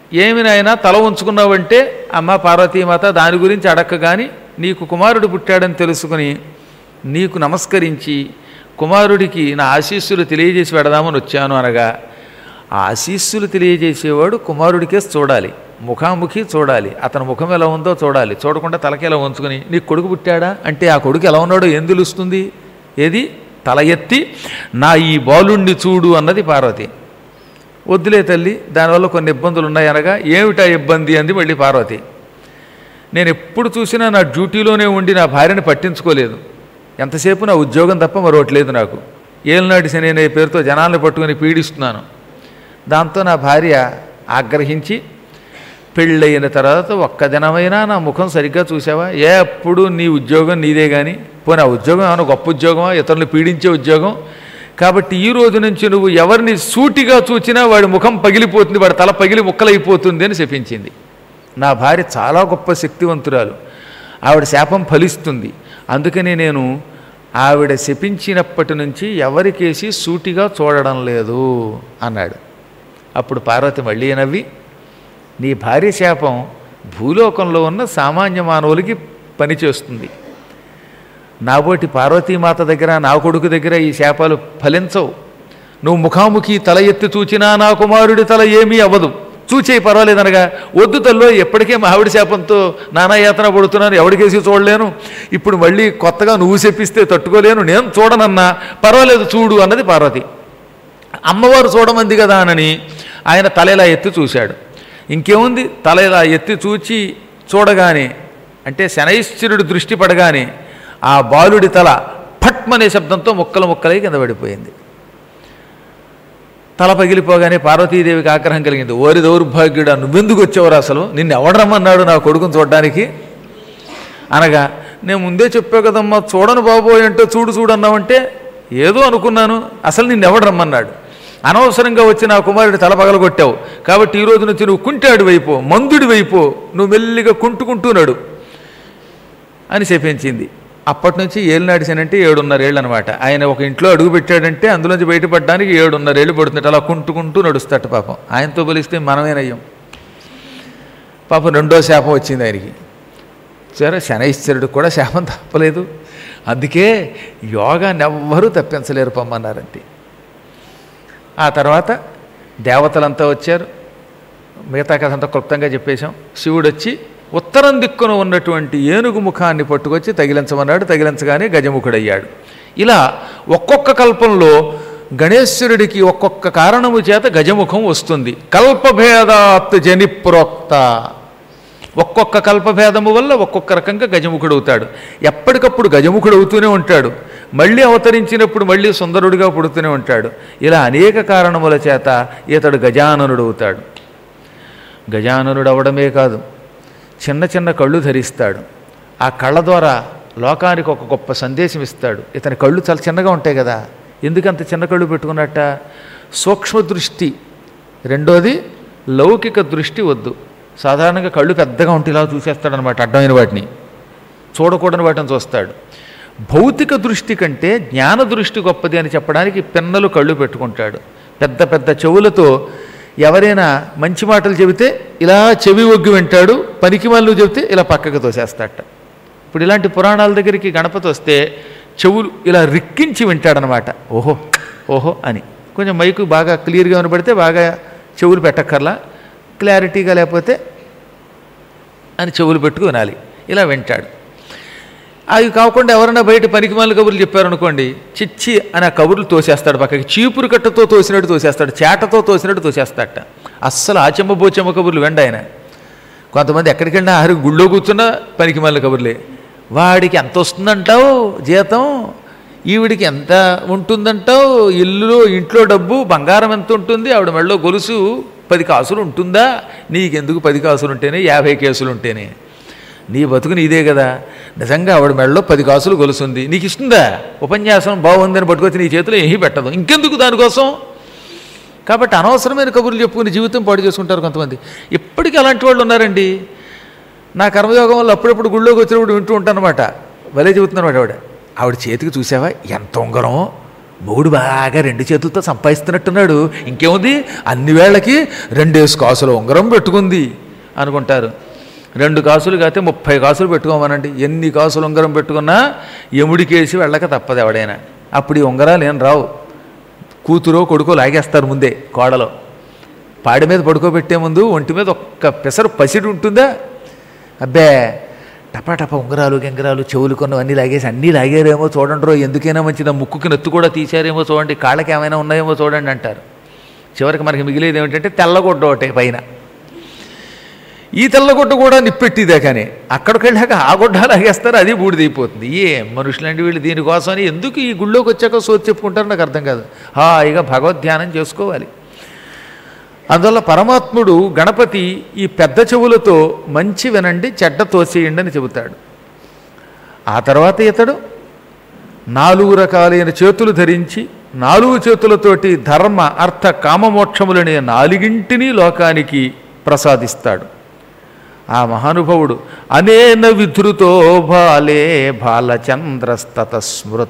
ఏమి నాయనా తల ఉంచుకున్నావంటే, అమ్మ పార్వతీమాత దాని గురించి అడక్క కానీ నీకు కుమారుడు పుట్టాడని తెలుసుకుని నీకు నమస్కరించి కుమారుడికి నా ఆశీస్సులు తెలియజేసి పెడదామని వచ్చాను అనగా, ఆ ఆశీస్సులు తెలియజేసేవాడు కుమారుడికే చూడాలి, ముఖాముఖి చూడాలి, అతని ముఖం ఎలా ఉందో చూడాలి, చూడకుండా తలకి ఎలా ఉంచుకుని నీకు కొడుకు పుట్టాడా అంటే ఆ కొడుకు ఎలా ఉన్నాడో ఏం తెలుస్తుంది? ఏది తల ఎత్తి నా ఈ బాలుణ్ణి చూడు అన్నది పార్వతి. వద్దులే తల్లి, దానివల్ల కొన్ని ఇబ్బందులు ఉన్నాయి అనగా, ఏమిటా ఇబ్బంది అంది మళ్ళీ పార్వతి. నేను ఎప్పుడు చూసినా నా డ్యూటీలోనే ఉండి నా భార్యని పట్టించుకోలేదు, ఎంతసేపు నా ఉద్యోగం తప్ప మరొకటి లేదు నాకు. ఏలినాటి శని అనే పేరుతో జనాలను పట్టుకుని పీడిస్తున్నాను. దాంతో నా భార్య ఆగ్రహించి, పెళ్ళయిన తర్వాత ఒక్క దినమైనా నా ముఖం సరిగ్గా చూసావా? ఎప్పుడు నీ ఉద్యోగం నీదే కానీ, పోనీ ఆ ఉద్యోగం ఏమైనా గొప్ప ఉద్యోగమా, ఇతరులు పీడించే ఉద్యోగం? కాబట్టి ఈ రోజు నుంచి నువ్వు ఎవరిని సూటిగా చూచినా వాడి ముఖం పగిలిపోతుంది, వాడి తల పగిలి ముక్కలైపోతుంది అని శపించింది. నా భార్య చాలా గొప్ప శక్తివంతురాలు, ఆవిడ శాపం ఫలిస్తుంది. అందుకని నేను ఆవిడ శపించినప్పటి నుంచి ఎవరికేసి సూటిగా చూడడం లేదు అన్నాడు. అప్పుడు పార్వతి మళ్ళీ నవ్వి, నీ భార్య శాపం భూలోకంలో ఉన్న సామాన్య మానవులకి పనిచేస్తుంది, నాబోటి పార్వతీమాత దగ్గర నా కొడుకు దగ్గర ఈ శాపాలు ఫలించవు. నువ్వు ముఖాముఖి తల ఎత్తి చూచినా నా కుమారుడి తల ఏమీ అవ్వదు, చూచేయి పర్వాలేదనగా, వద్దు తల్లో ఎప్పటికే మా ఆవిడ శాపంతో నానాయాతన పడుతున్నాను, ఎవరికేసి చూడలేను, ఇప్పుడు మళ్ళీ కొత్తగా నువ్వు చెప్పిస్తే తట్టుకోలేను, నేను చూడనన్నా పర్వాలేదు చూడు అన్నది పార్వతి. అమ్మవారు చూడమంది కదా అనని ఆయన తల ఇలా ఎత్తి చూశాడు. ఇంకేముంది, తల ఇలా ఎత్తి చూచి చూడగానే అంటే శనైశ్వరుడు దృష్టి పడగానే ఆ బాలుడి తల ఫట్మనే శబ్దంతో ముక్కలు ముక్కలై కింద పడిపోయింది. తల పగిలిపోగానే పార్వతీదేవికి ఆగ్రహం కలిగింది. ఓరి దౌర్భాగ్యుడా, నువ్వెందుకు వచ్చేవారు అసలు, నిన్ను ఎవడరమ్మన్నాడు నా కొడుకుని చూడడానికి అనగా, నేను ముందే చెప్పా కదమ్మా చూడను బాబోయ్ అంటే చూడు చూడు అన్నావంటే ఏదో అనుకున్నాను, అసలు నిన్ను ఎవడరమ్మన్నాడు, అనవసరంగా వచ్చి నా కుమారుడి తల పగలగొట్టావు, కాబట్టి ఈరోజు నుంచి నువ్వు కుంటాడు వైపో, మందుడి వైపో, నువ్వు మెల్లిగా కుంటుకుంటున్నాడు అని చెప్పించింది. అప్పటి నుంచి ఏలినాటి శని అంటే ఏడున్నరేళ్ళు అనమాట. ఆయన ఒక ఇంట్లో అడుగు పెట్టాడంటే అందులోంచి బయటపడడానికి ఏడున్నరేళ్ళు పడుతున్నట్టు అలా కుంటుకుంటూ నడుస్తాడు పాపం. ఆయనతో పోలిస్తే మనమేనయ్యం. పాపం రెండో శాపం వచ్చింది ఆయనకి. సరే, శనైశ్వరుడికి కూడా శాపం తప్పలేదు. అందుకే యోగాన్ని ఎవ్వరూ తప్పించలేరు పొమ్మన్నారంతే. ఆ తర్వాత దేవతలంతా వచ్చారు. మిగతా కథ అంతా క్లుప్తంగా చెప్పేశాం. శివుడు వచ్చి ఉత్తరం దిక్కున ఉన్నటువంటి ఏనుగు ముఖాన్ని పట్టుకొచ్చి తగిలించమన్నాడు. తగిలించగానే గజముఖుడయ్యాడు. ఇలా ఒక్కొక్క కల్పంలో గణేశ్వరుడికి ఒక్కొక్క కారణము చేత గజముఖం వస్తుంది. కల్పభేదాత్ జని ప్రోక్త, ఒక్కొక్క కల్పభేదము వల్ల ఒక్కొక్క రకంగా గజముఖుడు అవుతాడు. ఎప్పటికప్పుడు గజముఖుడు అవుతూనే ఉంటాడు. మళ్ళీ అవతరించినప్పుడు మళ్ళీ సుందరుడిగా పుడుతూనే ఉంటాడు. ఇలా అనేక కారణముల చేత ఇతడు గజాననుడు అవుతాడు. గజాననుడు అవడమే కాదు, చిన్న చిన్న కళ్ళు ధరిస్తాడు. ఆ కళ్ళ ద్వారా లోకానికి ఒక గొప్ప సందేశం ఇస్తాడు. ఇతని కళ్ళు చాలా చిన్నగా ఉంటాయి కదా, ఎందుకంత చిన్న కళ్ళు పెట్టుకున్నట్ట? సూక్ష్మ దృష్టి. రెండోది లౌకిక దృష్టి వద్దు. సాధారణంగా కళ్ళు పెద్దగా ఉంటే ఇలా చూసేస్తాడనమాట, అడ్డమైన వాటిని, చూడకూడని వాటిని చూస్తాడు. భౌతిక దృష్టి కంటే జ్ఞాన దృష్టి గొప్పది అని చెప్పడానికి పిన్నలు కళ్ళు పెట్టుకుంటాడు. పెద్ద పెద్ద చెవులతో ఎవరైనా మంచి మాటలు చెబితే ఇలా చెవి ఒగ్గి వింటాడు, పనికి వాళ్ళు చెబితే ఇలా పక్కకు తోసేస్తాడట. ఇప్పుడు ఇలాంటి పురాణాల దగ్గరికి గణపతి వస్తే చెవులు ఇలా రిక్కించి వింటాడనమాట. ఓహో ఓహో అని. కొంచెం మైకు బాగా క్లియర్గా వినపడితే బాగా చెవులు పెట్టక్కర్లా, క్లారిటీగా లేకపోతే అని చెవులు పెట్టుకు వినాలి, ఇలా వింటాడు. అవి కాకుండా ఎవరైనా బయట పనికిమాల కబుర్లు చెప్పారనుకోండి, చిచ్చి అని ఆ కబుర్లు తోసేస్తాడు పక్కకి. చీపురు కట్టతో తోసినట్టు తోసేస్తాడు, చేటతో తోసినట్టు తోసేస్తాడట. అస్సలు ఆచెమ్మ బోచెమ్మ కబుర్లు వెండ ఆయన. కొంతమంది ఎక్కడికి వెళ్ళినా ఆహార గుళ్ళో కూర్చున్నా పనికిమాల కబుర్లే. వాడికి ఎంత వస్తుందంటావు జీతం, ఈవిడికి ఎంత ఉంటుందంటావు, ఇల్లులో ఇంట్లో డబ్బు బంగారం ఎంత ఉంటుంది, ఆవిడ మెడలో గొలుసు పది కాసులు ఉంటుందా, నీకెందుకు పది కాసులు ఉంటేనే యాభై కేసులు ఉంటేనే, నీ బతుకు నీదే కదా. నిజంగా ఆవిడ మెడలో పది కాసులు గొలుసుంది, నీకు ఇస్తుందా? ఉపన్యాసం బాగుందని పట్టుకొచ్చి నీ చేతిలో ఏమీ పెట్టదు, ఇంకెందుకు దానికోసం? కాబట్టి అనవసరమైన కబుర్లు చెప్పుకుని జీవితం పాడు చేసుకుంటారు కొంతమంది. ఇప్పటికీ అలాంటి వాళ్ళు ఉన్నారండి. నా కర్మయోగం వల్ల అప్పుడప్పుడు గుళ్ళోకి వచ్చినప్పుడు వింటూ ఉంటానమాట. భలే చెబుతున్నామాట ఆవిడ. ఆవిడ చేతికి చూసావా ఎంత ఉంగరం, మొగుడు బాగా రెండు చేతులతో సంపాదిస్తున్నట్టున్నాడు, ఇంకేముంది అన్ని వేళకి రెండేసి కాసులు ఉంగరం పెట్టుకుంది అనుకుంటారు. రెండు కాసులు కాతే ముప్పై కాసులు పెట్టుకోమనండి. ఎన్ని కాసులు ఉంగరం పెట్టుకున్నా ఎముడికేసి వెళ్ళక తప్పదు ఎవడైనా. అప్పుడు ఈ ఉంగరాలు ఏం రావు. కూతురో కొడుకో లాగేస్తారు ముందే కోడలో. పాడి మీద పడుకోబెట్టే ముందు ఒంటి మీద ఒక్క పెసరు పసిడి ఉంటుందా? అబ్బే టపాటప ఉంగరాలు గింగరాలు చెవులు కొన్నవన్నీ లాగేసి అన్నీ లాగారేమో చూడండి, ఎందుకైనా మంచిదా, ముక్కుకి నెత్తు కూడా తీశారేమో చూడండి, కాళ్ళకి ఏమైనా ఉన్నాయేమో చూడండి అంటారు. చివరికి మనకి మిగిలేది ఏమిటంటే తెల్లగొడ్డ ఒకటే పైన. ఈ తెల్లగొడ్డ కూడా నిప్పెట్టిదే, కానీ అక్కడికి వెళ్ళాక ఆ గొడ్డ లాగేస్తారు, అది బూడిదైపోతుంది. ఏ మనుషులండి వీళ్ళు దీనికోసమని ఎందుకు ఈ గుళ్ళోకి వచ్చాక సోది చెప్పుకుంటారో నాకు అర్థం కాదు. హాయిగా భగవద్ధ్యానం చేసుకోవాలి. అందువల్ల పరమాత్ముడు గణపతి ఈ పెద్ద చెవులతో మంచి వినండి, చెడ్డ తోసేయండి అని చెబుతాడు. ఆ తర్వాత ఇతడు నాలుగు రకాలైన చేతులు ధరించి నాలుగు చేతులతోటి ధర్మ అర్థ కామమోక్షములనే నాలుగింటిని లోకానికి ప్రసాదిస్తాడు. ఆ మహానుభావుడు అనేన విధృతో బాలే బాలచంద్రస్తత స్మృత.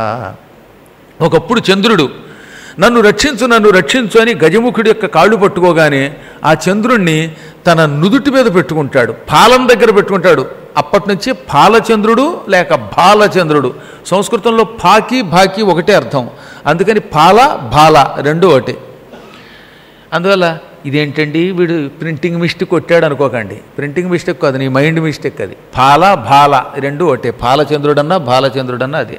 ఒకప్పుడు చంద్రుడు నన్ను రక్షించు నన్ను రక్షించు అని గజముఖుడి యొక్క కాళ్ళు పట్టుకోగానే ఆ చంద్రుణ్ణి తన నుదుటి మీద పెట్టుకుంటాడు, పాలం దగ్గర పెట్టుకుంటాడు. అప్పటి నుంచి పాలచంద్రుడు లేక బాలచంద్రుడు. సంస్కృతంలో పాకి బాకి ఒకటే అర్థం, అందుకని పాల బాల రెండు ఒకటే. అందువల్ల ఇదేంటండి వీడు ప్రింటింగ్ మిస్టేక్ కొట్టాడు అనుకోకండి, ప్రింటింగ్ మిస్టేక్ కాదు, నీ మైండ్ మిస్టేక్ అది. పాల బాల రెండు ఒకటే, పాలచంద్రుడన్నా బాలచంద్రుడన్నా అదే.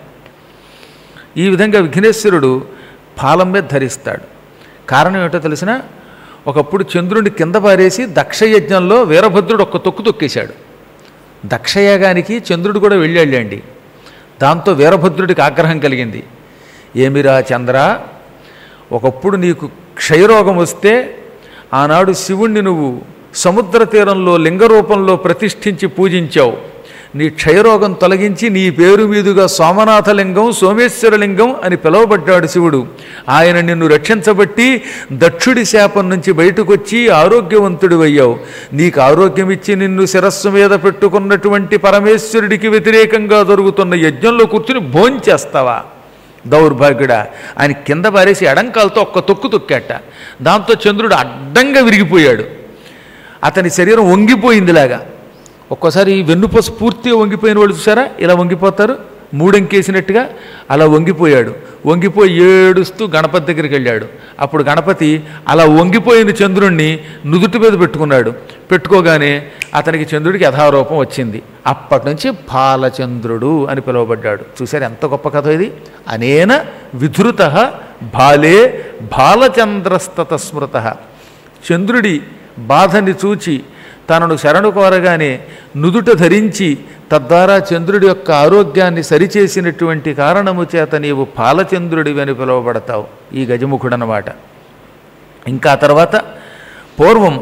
ఈ విధంగా విఘ్నేశ్వరుడు పాలం మీద ధరిస్తాడు. కారణం ఏమిటో తెలిసిన, ఒకప్పుడు చంద్రుడిని కింద పారేసి దక్షయజ్ఞంలో వీరభద్రుడు ఒక్క తొక్కు తొక్కేశాడు. దక్షయాగానికి చంద్రుడు కూడా వెళ్ళాళ్ళండి. దాంతో వీరభద్రుడికి ఆగ్రహం కలిగింది. ఏమిరా చంద్ర, ఒకప్పుడు నీకు క్షయరోగం వస్తే ఆనాడు శివుణ్ణి నువ్వు సముద్ర తీరంలో లింగరూపంలో ప్రతిష్ఠించి పూజించావు. నీ క్షయరోగం తొలగించి నీ పేరు మీదుగా సోమనాథలింగం సోమేశ్వరలింగం అని పిలువబడ్డాడు శివుడు. ఆయన నిన్ను రక్షించబట్టి దక్షుడి శాపం నుంచి బయటకు వచ్చి ఆరోగ్యవంతుడు అయ్యావు. నీకు ఆరోగ్యం ఇచ్చి నిన్ను శిరస్సు మీద పెట్టుకున్నటువంటి పరమేశ్వరుడికి వ్యతిరేకంగా జరుగుతున్న యజ్ఞంలో కూర్చుని భోంచేస్తావా దౌర్భాగ్యుడా అని కింద పారేసి ఎడంకాలతో ఒక్క తొక్కు తొక్కాట. దాంతో చంద్రుడు అడ్డంగా విరిగిపోయాడు. అతని శరీరం వంగిపోయిందిలాగా. ఒక్కోసారి వెన్నుపూస పూర్తిగా వంగిపోయిన వాళ్ళు చూసారా, ఇలా వంగిపోతారు మూడంకేసినట్టుగా, అలా వంగిపోయాడు. వంగిపోయి ఏడుస్తూ గణపతి దగ్గరికి వెళ్ళాడు. అప్పుడు గణపతి అలా వంగిపోయిన చంద్రుణ్ణి నుదుటి మీద పెట్టుకున్నాడు. పెట్టుకోగానే అతనికి చంద్రుడికి యథారూపం వచ్చింది. అప్పటి నుంచి బాలచంద్రుడు అని పిలువబడ్డాడు. చూసారు ఎంత గొప్ప కథ ఇది. అనేన విధృత బాలే బాలచంద్రస్తత స్మృత. చంద్రుడి బాధని చూచి తనను శరణు కోరగానే నుదుట ధరించి తద్వారా చంద్రుడి యొక్క ఆరోగ్యాన్ని సరిచేసినటువంటి కారణము చేత నీవు పాలచంద్రుడివి అని పిలువబడతావు ఈ గజముఖుడన్నమాట. ఇంకా తర్వాత పూర్వం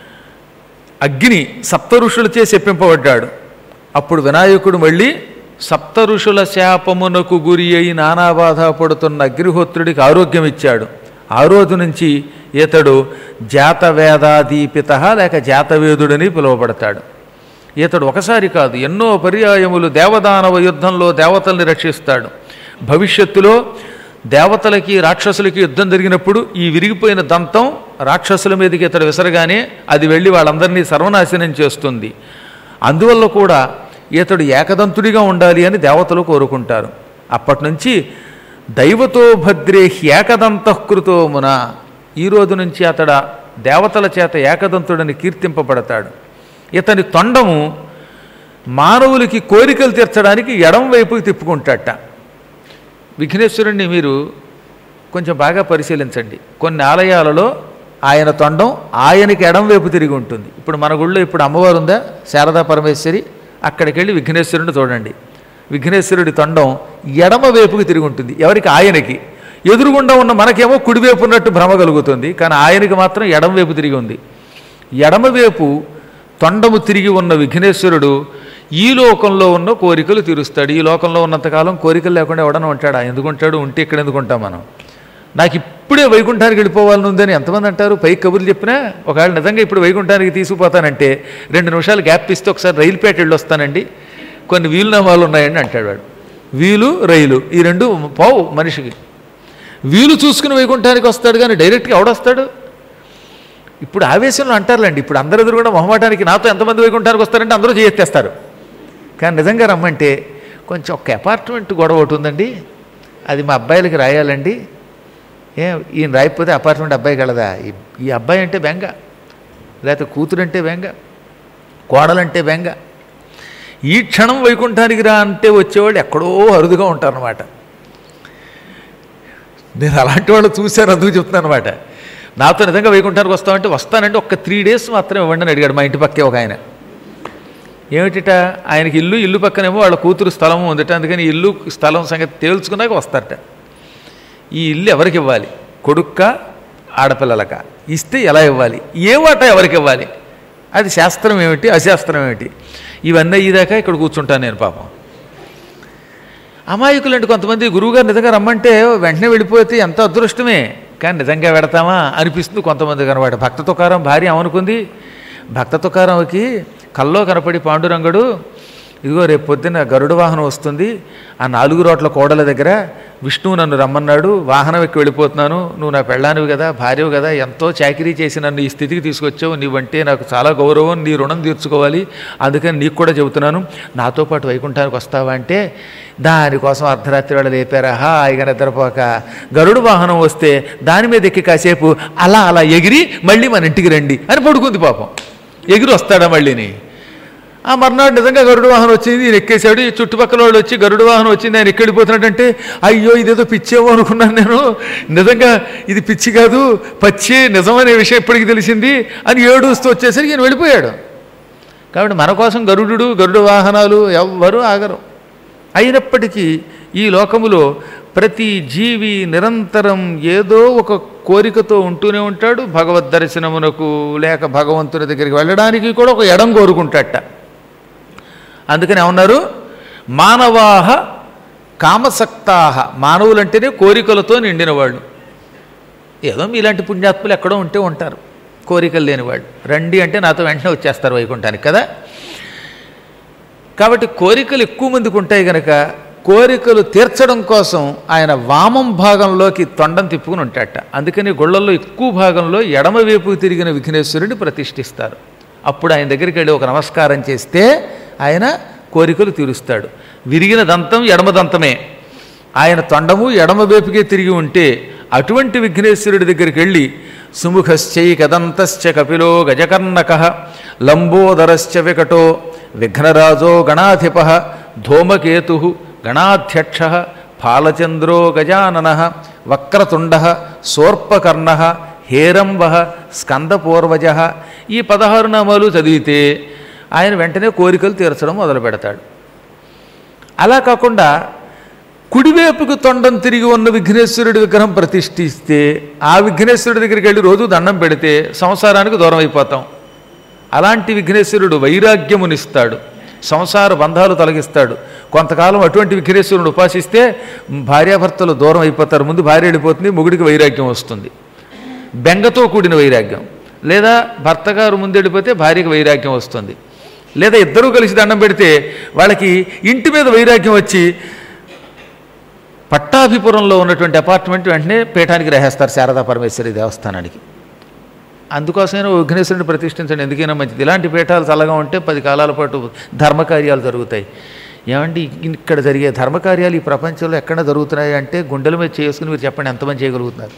అగ్ని సప్త ఋషులచే చెప్పింపబడ్డాడు. అప్పుడు వినాయకుడు మళ్ళీ సప్త ఋషుల శాపమునకు గురి అయి నానా బాధ పడుతున్న అగ్నిహోత్రుడికి ఆరోగ్యం ఇచ్చాడు. ఆ రోజు నుంచి ఇతడు జాతవేదాదీపిత లేక జాతవేదుడని పిలువబడతాడు. ఇతడు ఒకసారి కాదు ఎన్నో పర్యాయములు దేవదానవ యుద్ధంలో దేవతల్ని రక్షిస్తాడు. భవిష్యత్తులో దేవతలకి రాక్షసులకి యుద్ధం జరిగినప్పుడు ఈ విరిగిపోయిన దంతం రాక్షసుల మీదకి ఇతడు విసరగానే అది వెళ్ళి వాళ్ళందరినీ సర్వనాశనం చేస్తుంది. అందువల్ల కూడా ఇతడు ఏకదంతుడిగా ఉండాలి అని దేవతలు కోరుకుంటారు. అప్పటి నుంచి దైవతో భద్రే ఏకదంతఃకృతో మున, ఈ రోజు నుంచి అతడు దేవతల చేత ఏకదంతుడని కీర్తింపబడతాడు. ఇతని తొండము మానవులకి కోరికలు తీర్చడానికి ఎడం వైపుకి తిప్పుకుంటాట. విఘ్నేశ్వరుణ్ణి మీరు కొంచెం బాగా పరిశీలించండి. కొన్ని ఆలయాలలో ఆయన తొండం ఆయనకి ఎడం వైపు తిరిగి ఉంటుంది. ఇప్పుడు మన గుళ్ళో ఇప్పుడు అమ్మవారు ఉందా శారదా పరమేశ్వరి, అక్కడికి వెళ్ళి విఘ్నేశ్వరుని చూడండి. విఘ్నేశ్వరుడి తొండం ఎడమ వైపుకి తిరిగి ఉంటుంది. ఎవరికి? ఆయనకి. ఎదురుగుండా ఉన్న మనకేమో కుడివైపు ఉన్నట్టు భ్రమ కలుగుతుంది, కానీ ఆయనకి మాత్రం ఎడమ వైపు తిరిగి ఉంది. ఎడమవైపు తొండము తిరిగి ఉన్న విఘ్నేశ్వరుడు ఈ లోకంలో ఉన్న కోరికలు తీరుస్తాడు. ఈ లోకంలో ఉన్నంతకాలం కోరికలు లేకుండా ఎవడన్నా ఉంటాడా? ఎందుకుంటాడు? ఉంటే ఇక్కడ ఎందుకుంటాం మనం? నాకు ఇప్పుడే వైకుంఠానికి వెళ్ళిపోవాలని ఉందని ఎంతమంది అంటారు? పై కబుర్లు చెప్పినా ఒకవేళ నిజంగా ఇప్పుడు వైకుంఠానికి తీసుకుపోతానంటే రెండు నిమిషాలు గ్యాప్ ఇస్తే ఒకసారి రైలుపేట వెళ్ళి వస్తానండి, కొన్ని వీలునామాలు ఉన్నాయండి అంటాడు వాడు. వీలు రైలు ఈ రెండు పోవు మనిషికి. వీలు చూసుకుని వైకుంఠానికి వస్తాడు కానీ డైరెక్ట్గా ఎవడొస్తాడు? ఇప్పుడు ఆవేశంలో అంటారులేండి, ఇప్పుడు అందరూ ఎదురు కూడా మొహమాటానికి నాతో ఎంతమంది వైకుంఠానికి వస్తారంటే అందరూ చేయెత్తేస్తారు. కానీ నిజంగా రమ్మంటే కొంచెం ఒక అపార్ట్మెంట్ గొడవ ఒకటి ఉందండి, అది మా అబ్బాయిలకి రాయాలండి, ఏ ఈయన రాయకపోతే అపార్ట్మెంట్ అబ్బాయికి వెళ్ళదా? ఈ అబ్బాయి అంటే బెంగ, లేకపోతే కూతురంటే బెంగ, కోడలంటే బెంగ. ఈ క్షణం వైకుంఠానికి రా అంటే వచ్చేవాళ్ళు ఎక్కడో అరుదుగా ఉంటారన్నమాట. నేను అలాంటి వాళ్ళు చూశాను, అందుకు చెప్తున్నాను అనమాట. నాతో నిజంగా వైకుంఠానికి వస్తామంటే వస్తానంటే ఒక్క త్రీ డేస్ మాత్రమే ఇవ్వండి అని అడిగాడు మా ఇంటి పక్కే ఒక ఆయన. ఏమిటిట, ఆయనకి ఇల్లు ఇల్లు పక్కనేమో వాళ్ళ కూతురు స్థలము ఉందట, అందుకని ఇల్లు స్థలం సంగతి తేల్చుకున్నాక వస్తారట. ఈ ఇల్లు ఎవరికి ఇవ్వాలి, కొడుక్క ఆడపిల్లలక, ఇస్తే ఎలా ఇవ్వాలి, ఏ వాటా ఎవరికి ఇవ్వాలి, అది శాస్త్రం ఏమిటి అశాస్త్రం ఏమిటి, ఇవన్నీ అయ్యేదాకా ఇక్కడ కూర్చుంటాను నేను. పాపం అమాయకులు అంటే కొంతమంది గురువుగారు నిజంగా రమ్మంటే వెంటనే వెళ్ళిపోతే ఎంత అదృష్టమే, కానీ నిజంగా పెడతామా అనిపిస్తుంది కొంతమంది కనబడి. భక్త తుకారం భార్య ఏమనుకుంది, భక్త తుకారంకి కల్లో కనపడి పాండురంగడు, ఇదిగో రేపు పొద్దున్న గరుడ వాహనం వస్తుంది, ఆ నాలుగు రోడ్ల కోడల దగ్గర విష్ణువు నన్ను రమ్మన్నాడు, వాహనం ఎక్కి వెళ్ళిపోతున్నాను, నువ్వు నా పెళ్ళానివి కదా, భార్యవు కదా, ఎంతో చాకిరీ చేసి నన్ను ఈ స్థితికి తీసుకొచ్చావు, నీవంటే నాకు చాలా గౌరవం, నీ రుణం తీర్చుకోవాలి, అందుకని నీకు కూడా చెబుతున్నాను, నాతో పాటు వైకుంఠానికి వస్తావా అంటే, దానికోసం అర్ధరాత్రి వేళ లేపారా హాయిగా నిద్రపోక, గరుడు వాహనం వస్తే దాని మీద ఎక్కి కాసేపు అలా అలా ఎగిరి మళ్ళీ మన ఇంటికి రండి అని పడుకుంది. పాపం ఎగిరి వస్తాడా మళ్ళీని? ఆ మర్నాడు నిజంగా గరుడు వాహనం వచ్చింది, ఈయన ఎక్కేశాడు. ఈ చుట్టుపక్కల వాళ్ళు వచ్చి గరుడు వాహనం వచ్చింది, ఆయన ఎక్కడిపోతున్నాడంటే, అయ్యో ఇదేదో పిచ్చేమో అనుకున్నాను నేను, నిజంగా ఇది పిచ్చి కాదు పచ్చి నిజమనే విషయం ఇప్పటికి తెలిసింది అని ఏడుస్తూ వచ్చేసరికి ఈయన వెళ్ళిపోయాడు. కాబట్టి మన కోసం గరుడు గరుడు వాహనాలు ఎవ్వరూ ఆగరు. అయినప్పటికీ ఈ లోకములో ప్రతి జీవి నిరంతరం ఏదో ఒక కోరికతో ఉంటూనే ఉంటాడు. భగవద్ దర్శనమునకు లేక భగవంతుని దగ్గరికి వెళ్ళడానికి కూడా ఒక ఎడం కోరుకుంటాట. అందుకని ఏమన్నారు, మానవాహ కామసక్తాహ, మానవులంటేనే కోరికలతో నిండిన వాళ్ళు. ఏదో మీలాంటి పుణ్యాత్ములు ఎక్కడో ఉంటే ఉంటారు కోరికలు లేనివాళ్ళు, రండి అంటే నాతో వెంటనే వచ్చేస్తారు వైకుంఠానికి కదా. కాబట్టి కోరికలు ఎక్కువ మందికి ఉంటాయి కనుక కోరికలు తీర్చడం కోసం ఆయన వామం భాగంలోకి తొండం తిప్పుకుని ఉంటాడట. అందుకని గుళ్ళల్లో ఎక్కువ భాగంలో ఎడమవైపుకు తిరిగిన విఘ్నేశ్వరుడిని ప్రతిష్ఠిస్తారు. అప్పుడు ఆయన దగ్గరికి వెళ్ళి ఒక నమస్కారం చేస్తే ఆయన కోరికలు తీరుస్తాడు. విరిగిన దంతం ఎడమ దంతమే, ఆయన తొండము ఎడమవైపుకే తిరిగి ఉంటే అటువంటి విఘ్నేశ్వరుడి దగ్గరికి వెళ్ళి సుముఖశ్చైకదంతశ్చ కపిలో గజకర్ణకః లంబోదరశ్చ వికటో విఘ్నరాజో గణాధిప ధూమకేతు గణాధ్యక్ష ఫాలచంద్రో గజానన వక్రతుండ శూర్పకర్ణ హేరంబ స్కందపూర్వజ, ఈ పదహారు నామాలు చదివితే ఆయన వెంటనే కోరికలు తీర్చడం మొదలు పెడతాడు. అలా కాకుండా కుడివైపుకు తొండం తిరిగి ఉన్న విఘ్నేశ్వరుడి విగ్రహం ప్రతిష్ఠిస్తే ఆ విఘ్నేశ్వరుడి దగ్గరికి వెళ్ళి రోజు దండం పెడితే సంసారానికి దూరం అయిపోతాం. అలాంటి విఘ్నేశ్వరుడు వైరాగ్యమునిస్తాడు, సంసార బంధాలు తొలగిస్తాడు. కొంతకాలం అటువంటి విఘ్నేశ్వరుడు ఉపాసిస్తే భార్యాభర్తలు దూరం అయిపోతారు. ముందు భార్య వెళ్ళిపోతుంది, మొగుడికి వైరాగ్యం వస్తుంది, బెంగతో కూడిన వైరాగ్యం. లేదా భర్త గారు ముందు వెళ్ళిపోతే భార్యకి వైరాగ్యం వస్తుంది. లేదా ఇద్దరూ కలిసి దండం పెడితే వాళ్ళకి ఇంటి మీద వైరాగ్యం వచ్చి పట్టాభిపురంలో ఉన్నటువంటి అపార్ట్మెంట్ వెంటనే పీఠానికి రాసేస్తారు శారదా పరమేశ్వరి దేవస్థానానికి. అందుకోసమైనా విఘ్నేశ్వరుని ప్రతిష్ఠించండి, ఎందుకైనా మంచిది. ఇలాంటి పీఠాలు చల్లగా ఉంటే పది కాలాల పాటు ధర్మకార్యాలు జరుగుతాయి. ఏమండి ఇక్కడ జరిగే ధర్మకార్యాలు ఈ ప్రపంచంలో ఎక్కడ జరుగుతున్నాయి అంటే గుండెల మీద చేసుకుని మీరు చెప్పండి ఎంతమంది చేయగలుగుతున్నారు?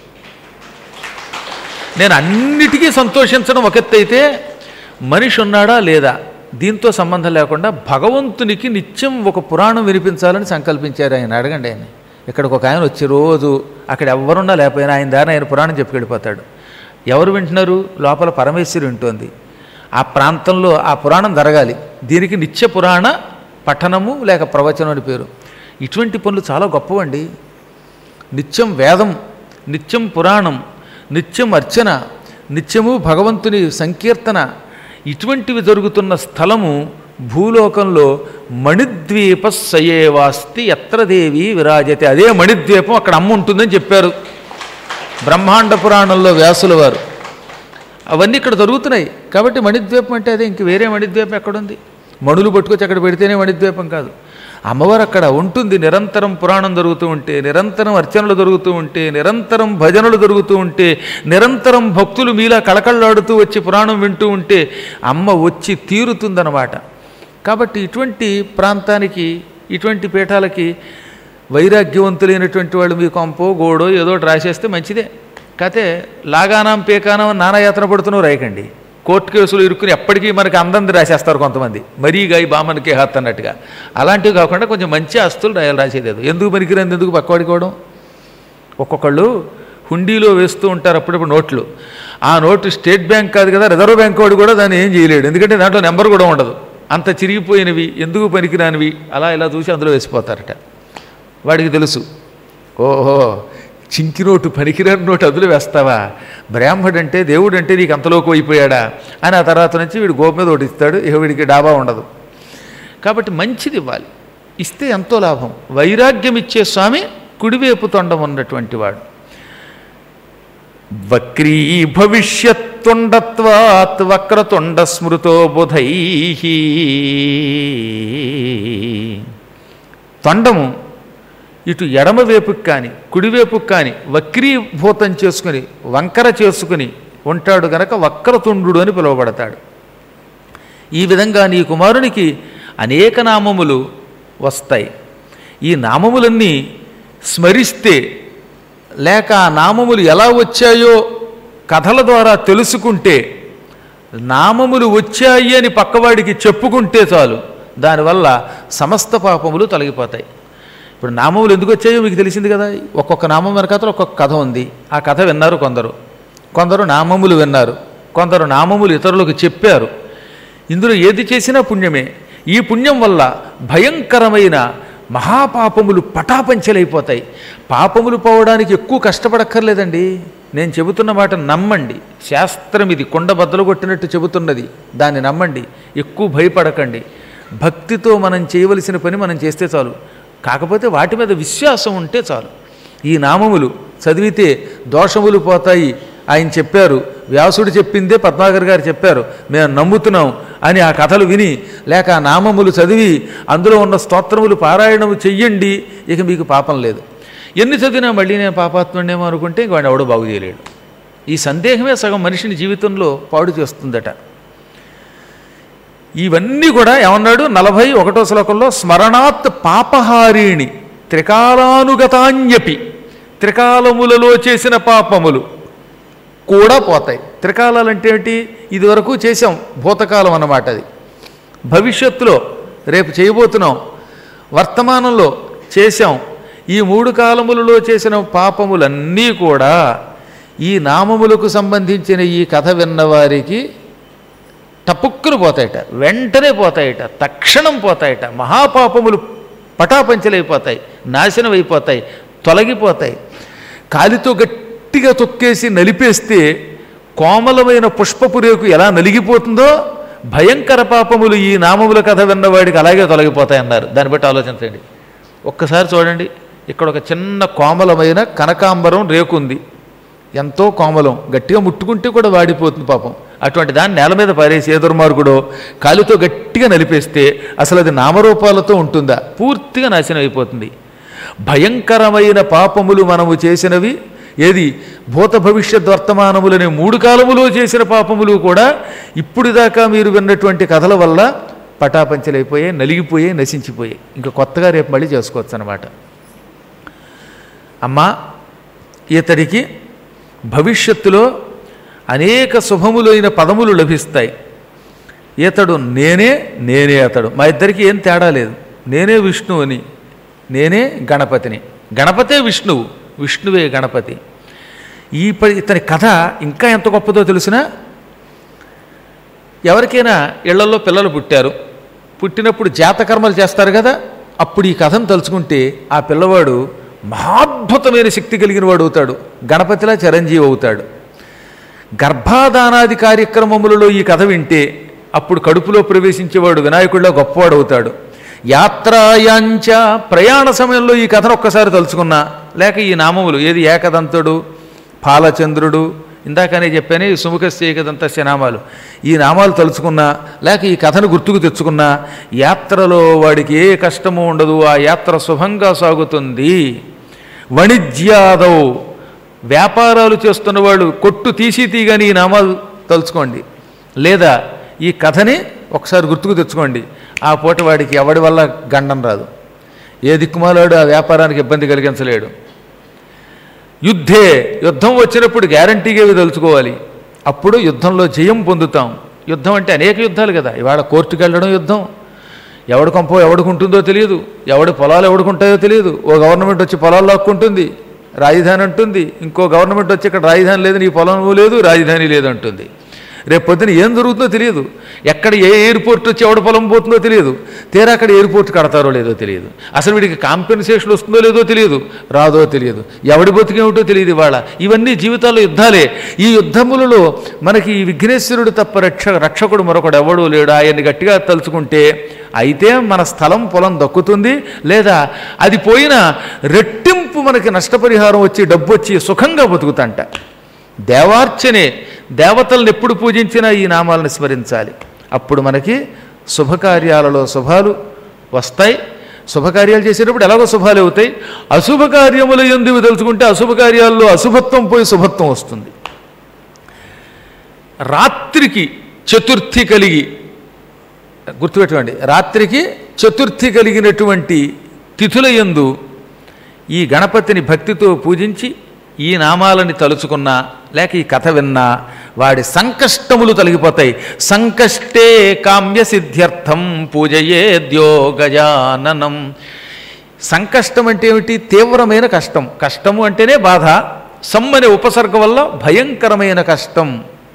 నేను అన్నిటికీ సంతోషించడం ఒక ఎత్తు అయితే మనిషి ఉన్నాడా లేదా దీంతో సంబంధం లేకుండా భగవంతునికి నిత్యం ఒక పురాణం వినిపించాలని సంకల్పించారు ఆయన. అడగండి ఆయన. ఇక్కడికి ఒక ఆయన వచ్చి రోజు అక్కడ ఎవరున్నా లేకపోయినా ఆయన దారిని ఆయన పురాణం చెప్పుకెళ్ళిపోతాడు. ఎవరు వింటున్నారు? లోపల పరమేశ్వరి వింటోంది. ఆ ప్రాంతంలో ఆ పురాణం జరగాలి, దీనికి నిత్య పురాణ పఠనము లేక ప్రవచనం అని పేరు. ఇటువంటి పనులు చాలా గొప్పవండి. నిత్యం వేదం, నిత్యం పురాణం, నిత్యం అర్చన, నిత్యము భగవంతుని సంకీర్తన, ఇటువంటివి జరుగుతున్న స్థలము భూలోకంలో మణిద్వీప సయేవాస్తి ఎత్ర దేవి విరాజతే. అదే మణిద్వీపం, అక్కడ అమ్మ ఉంటుందని చెప్పారు బ్రహ్మాండ పురాణంలో వ్యాసుల వారు. అవన్నీ ఇక్కడ జరుగుతున్నాయి కాబట్టి మణిద్వీపం అంటే అదే, ఇంక వేరే మణిద్వీపం ఎక్కడుంది? మణులు పట్టుకొచ్చి అక్కడ పెడితేనే మణిద్వీపం కాదు. అమ్మవారు అక్కడ ఉంటుంది. నిరంతరం పురాణం జరుగుతూ ఉంటే, నిరంతరం అర్చనలు జరుగుతూ ఉంటే, నిరంతరం భజనలు జరుగుతూ ఉంటే, నిరంతరం భక్తులు మీలా కళకళలాడుతూ వచ్చి పురాణం వింటూ ఉంటే అమ్మ వచ్చి తీరుతుందన్నమాట. కాబట్టి ఇటువంటి ప్రాంతానికి, ఇటువంటి పీఠాలకి వైరాగ్యవంతులైనటువంటి వాళ్ళు మీ కొంపో గోడో ఏదో ఒకటి రాసేస్తే మంచిదే. కాతే లాగానాం పేకానం నానాయాత్ర పడుతున్నావు రాయకండి. కోర్టు కేసులు ఇరుక్కుని ఎప్పటికీ మనకి అందంది రాసేస్తారు కొంతమంది, మరీ గాయి బామన్కే హత్ అన్నట్టుగా. అలాంటివి కాకుండా కొంచెం మంచి ఆస్తులు రాయాలి, రాసేదేదో. ఎందుకు పనికిరంది, ఎందుకు పక్కవాడుకోవడం? ఒక్కొక్కళ్ళు హుండీలో వేస్తూ ఉంటారు అప్పుడప్పుడు నోట్లు. ఆ నోటు స్టేట్ బ్యాంక్ కాదు కదా, రిజర్వ్ బ్యాంక్ వాడు కూడా దాన్ని ఏం చేయలేడు, ఎందుకంటే దాంట్లో నెంబర్ కూడా ఉండదు. అంత చిరిగిపోయినవి, ఎందుకు పనికిరానివి అలా ఇలా చూసి అందులో వేసిపోతారట. వాడికి తెలుసు, ఓహో చింకి నోటు పనికిరాని నోటు అందులో వేస్తావా, బ్రాహ్మడు అంటే దేవుడు అంటే నీకు అంతలోకి అయిపోయాడా అని. ఆ తర్వాత నుంచి వీడు గోపు మీద ఒకటి ఇస్తాడు, ఇక వీడికి డాబా ఉండదు. కాబట్టి మంచిది ఇవ్వాలి, ఇస్తే ఎంతో లాభం. వైరాగ్యం ఇచ్చే స్వామి కుడివైపు తొండం ఉన్నటువంటి వాడు. వక్రీ భవిష్యత్తుండత్వాత్ వక్రతుండ స్మృతో బుధై. తొండము ఇటు ఎడమవైపుకి కానీ కుడివైపుకి కానీ వక్రీభూతం చేసుకుని వంకర చేసుకుని ఉంటాడు గనక వక్రతుండు అని పిలువబడతాడు. ఈ విధంగా నీ కుమారునికి అనేక నామములు వస్తాయి. ఈ నామములన్నీ స్మరిస్తే లేక ఆ నామములు ఎలా వచ్చాయో కథల ద్వారా తెలుసుకుంటే, నామములు వచ్చాయి అని పక్కవాడికి చెప్పుకుంటే చాలు, దానివల్ల సమస్త పాపములు తొలగిపోతాయి. ఇప్పుడు నామములు ఎందుకు వచ్చాయో మీకు తెలిసింది కదా. ఒక్కొక్క నామం వెనకాతలో ఒక్కొక్క కథ ఉంది. ఆ కథ విన్నారు కొందరు, కొందరు నామములు విన్నారు, కొందరు నామములు ఇతరులకు చెప్పారు. ఇందులో ఏది చేసినా పుణ్యమే. ఈ పుణ్యం వల్ల భయంకరమైన మహాపాపములు పటాపంచలైపోతాయి. పాపములు పోవడానికి ఎక్కువ కష్టపడక్కర్లేదండి. నేను చెబుతున్న మాట నమ్మండి. శాస్త్రం ఇది కొండ బద్దలు కొట్టినట్టు చెబుతున్నది, దాన్ని నమ్మండి. ఎక్కువ భయపడకండి. భక్తితో మనం చేయవలసిన పని మనం చేస్తే చాలు. కాకపోతే వాటి మీద విశ్వాసం ఉంటే చాలు. ఈ నామములు చదివితే దోషములు పోతాయి ఆయన చెప్పారు, వ్యాసుడు చెప్పిందే పద్మాకర్ గారు చెప్పారు, మేము నమ్ముతున్నాం అని ఆ కథలు విని లేక ఆ నామములు చదివి అందులో ఉన్న స్తోత్రములు పారాయణము చెయ్యండి, ఇక మీకు పాపం లేదు. ఎన్ని చదివినా మళ్ళీ నేను పాపాత్ముడేమో అనుకుంటే ఇంక వాడిని ఎవడో బాగు చేయలేడు. ఈ సందేహమే సగం మనిషిని జీవితంలో పాడు చేస్తుందట. ఇవన్నీ కూడా ఏమన్నాడు నలభై ఒకటో శ్లోకంలో, స్మరణాత్ పాపహారిణి త్రికాలానుగతాన్యపి. త్రికాలములలో చేసిన పాపములు కూడా పోతాయి. త్రికాలాలు అంటే ఏంటి? ఇదివరకు చేసాం, భూతకాలం అన్నమాట. అది భవిష్యత్తులో రేపు చేయబోతున్నాం, వర్తమానంలో చేశాం. ఈ మూడు కాలములలో చేసిన పాపములన్నీ కూడా ఈ నామములకు సంబంధించిన ఈ కథ విన్నవారికి టపుక్కులు పోతాయట, వెంటనే పోతాయట, తక్షణం పోతాయట. మహాపాపములు పటాపంచలైపోతాయి, నాశనం అయిపోతాయి, తొలగిపోతాయి. కాలితో గట్టిగా తొక్కేసి నలిపేస్తే కోమలమైన పుష్పపు రేకు ఎలా నలిగిపోతుందో భయంకర పాపములు ఈ నామముల కథ విన్నవాడికి అలాగే తొలగిపోతాయి అన్నారు. దాన్ని బట్టి ఆలోచించండి. ఒక్కసారి చూడండి, ఇక్కడ ఒక చిన్న కోమలమైన కనకాంబరం రేకు ఉంది. ఎంతో కోమలం, గట్టిగా ముట్టుకుంటే కూడా వాడిపోతుంది పాపం. అటువంటి దాన్ని నేల మీద పారేసి ఏ దుర్మార్గుడో కాలితో గట్టిగా నలిపేస్తే అసలు అది నామరూపాలతో ఉంటుందా? పూర్తిగా నాశనం అయిపోతుంది. భయంకరమైన పాపములు మనము చేసినవి ఏది? భూత భవిష్యత్ వర్తమానములనే మూడు కాలములో చేసిన పాపములు కూడా ఇప్పుడు దాకా మీరు విన్నటువంటి కథల వల్ల పటాపంచలైపోయాయి, నలిగిపోయాయి, నశించిపోయాయి. ఇంకా కొత్తగా రేపు మళ్ళీ చేసుకోవచ్చు అన్నమాట. అమ్మా, ఇతడికి భవిష్యత్తులో అనేక శుభములైన పదములు లభిస్తాయి. ఇతడు నేనే, నేనే అతడు. మా ఇద్దరికి ఏం తేడా లేదు. నేనే విష్ణువుని, నేనే గణపతిని. గణపతే విష్ణువు, విష్ణువే గణపతి. ఈ ఇతని కథ ఇంకా ఎంత గొప్పదో తెలిసినా, ఎవరికైనా ఇళ్లలో పిల్లలు పుట్టారు, పుట్టినప్పుడు జాతకర్మలు చేస్తారు కదా, అప్పుడు ఈ కథను తలుచుకుంటే ఆ పిల్లవాడు మహాద్భుతమైన శక్తి కలిగిన వాడు అవుతాడు, గణపతిలా చిరంజీవి అవుతాడు. గర్భాధానాది కార్యక్రమములలో ఈ కథ వింటే అప్పుడు కడుపులో ప్రవేశించేవాడు వినాయకుడిలో గొప్పవాడు అవుతాడు. యాత్రాయాంచ, ప్రయాణ సమయంలో ఈ కథను ఒక్కసారి తలుచుకున్నా, లేక ఈ నామములు ఏది ఏకదంతుడు, పాలచంద్రుడు, ఇందాకనే చెప్పానే ఈ సుముఖస్య ఏకదంతస్య నామాలు. ఈ నామాలు తలుచుకున్నా లేక ఈ కథను గుర్తుకు తెచ్చుకున్నా యాత్రలో వాడికి ఏ కష్టము ఉండదు, ఆ యాత్ర శుభంగా సాగుతుంది. వాణిజ్యాదౌ వ్యాపారాలు చేస్తున్న వాళ్ళు కొట్టు తీసి తీయగాని ఈ నామాలు తలుచుకోండి, లేదా ఈ కథని ఒకసారి గుర్తుకు తెచ్చుకోండి. ఆ పూట వాడికి ఎవడి వల్ల గండం రాదు, ఏ దిక్కుమాలాడు ఆ వ్యాపారానికి ఇబ్బంది కలిగించలేడు. యుద్ధే యుద్ధం వచ్చినప్పుడు గ్యారంటీగా ఇవి తలుచుకోవాలి, అప్పుడు యుద్ధంలో జయం పొందుతాం. యుద్ధం అంటే అనేక యుద్ధాలు కదా, ఇవాళ కోర్టుకు వెళ్ళడం యుద్ధం, ఎవడు కొంపో ఎవడుకుంటుందో తెలియదు, ఎవడి పొలాలు ఎవడుకుంటాయో తెలియదు. ఓ గవర్నమెంట్ వచ్చి పొలాలు లాక్కుంటుంది, రాజధాని అంటుంది, ఇంకో గవర్నమెంట్ వచ్చి ఇక్కడ రాజధాని లేదు, నీ పొలం లేదు, రాజధాని లేదు అంటుంది. రేపు పొద్దున ఏం జరుగుతుందో తెలియదు, ఎక్కడ ఏ ఎయిర్పోర్ట్ వచ్చి ఎవడ పొలం పోతుందో తెలియదు, తీరా అక్కడ ఎయిర్పోర్ట్ కడతారో లేదో తెలియదు, అసలు వీడికి కాంపెన్సేషన్ వస్తుందో లేదో తెలియదు, రాదో తెలియదు, ఎవడి బతికేమిటో తెలియదు. ఇవాళ ఇవన్నీ జీవితాల్లో యుద్ధాలే. ఈ యుద్ధములలో మనకి ఈ విఘ్నేశ్వరుడు తప్ప రక్ష రక్షకుడు మరొకడు ఎవడూ లేడు. ఆయన్ని గట్టిగా తలుచుకుంటే అయితే మన స్థలం పొలం దక్కుతుంది, లేదా అది పోయిన రెట్టింపు మనకి నష్టపరిహారం వచ్చి డబ్బు వచ్చి సుఖంగా బతుకుతంట. దేవార్చనే, దేవతలను ఎప్పుడు పూజించినా ఈ నామాలను స్మరించాలి, అప్పుడు మనకి శుభకార్యాలలో శుభాలు వస్తాయి. శుభకార్యాలు చేసేటప్పుడు ఎలాగో శుభాలు అవుతాయి. అశుభకార్యములు ఎందుకు తెలుసుకుంటే అశుభకార్యాల్లో అశుభత్వం పోయి శుభత్వం వస్తుంది. రాత్రికి చతుర్థి కలిగి, గుర్తుపెట్టుకోండి, రాత్రికి చతుర్థి కలిగినటువంటి తిథుల యందు ఈ గణపతిని భక్తితో పూజించి ఈ నామాలని తలుచుకున్నా లేక ఈ కథ విన్నా వాడి సంకష్టములు తొలగిపోతాయి. సంకష్టే కామ్య సిద్ధ్యర్థం పూజయేద్యో గజాననం. సంకష్టం అంటే ఏమిటి? తీవ్రమైన కష్టం. కష్టము అంటేనే బాధ. సమ్మనే ఉపసర్గ వల్ల భయంకరమైన కష్టం,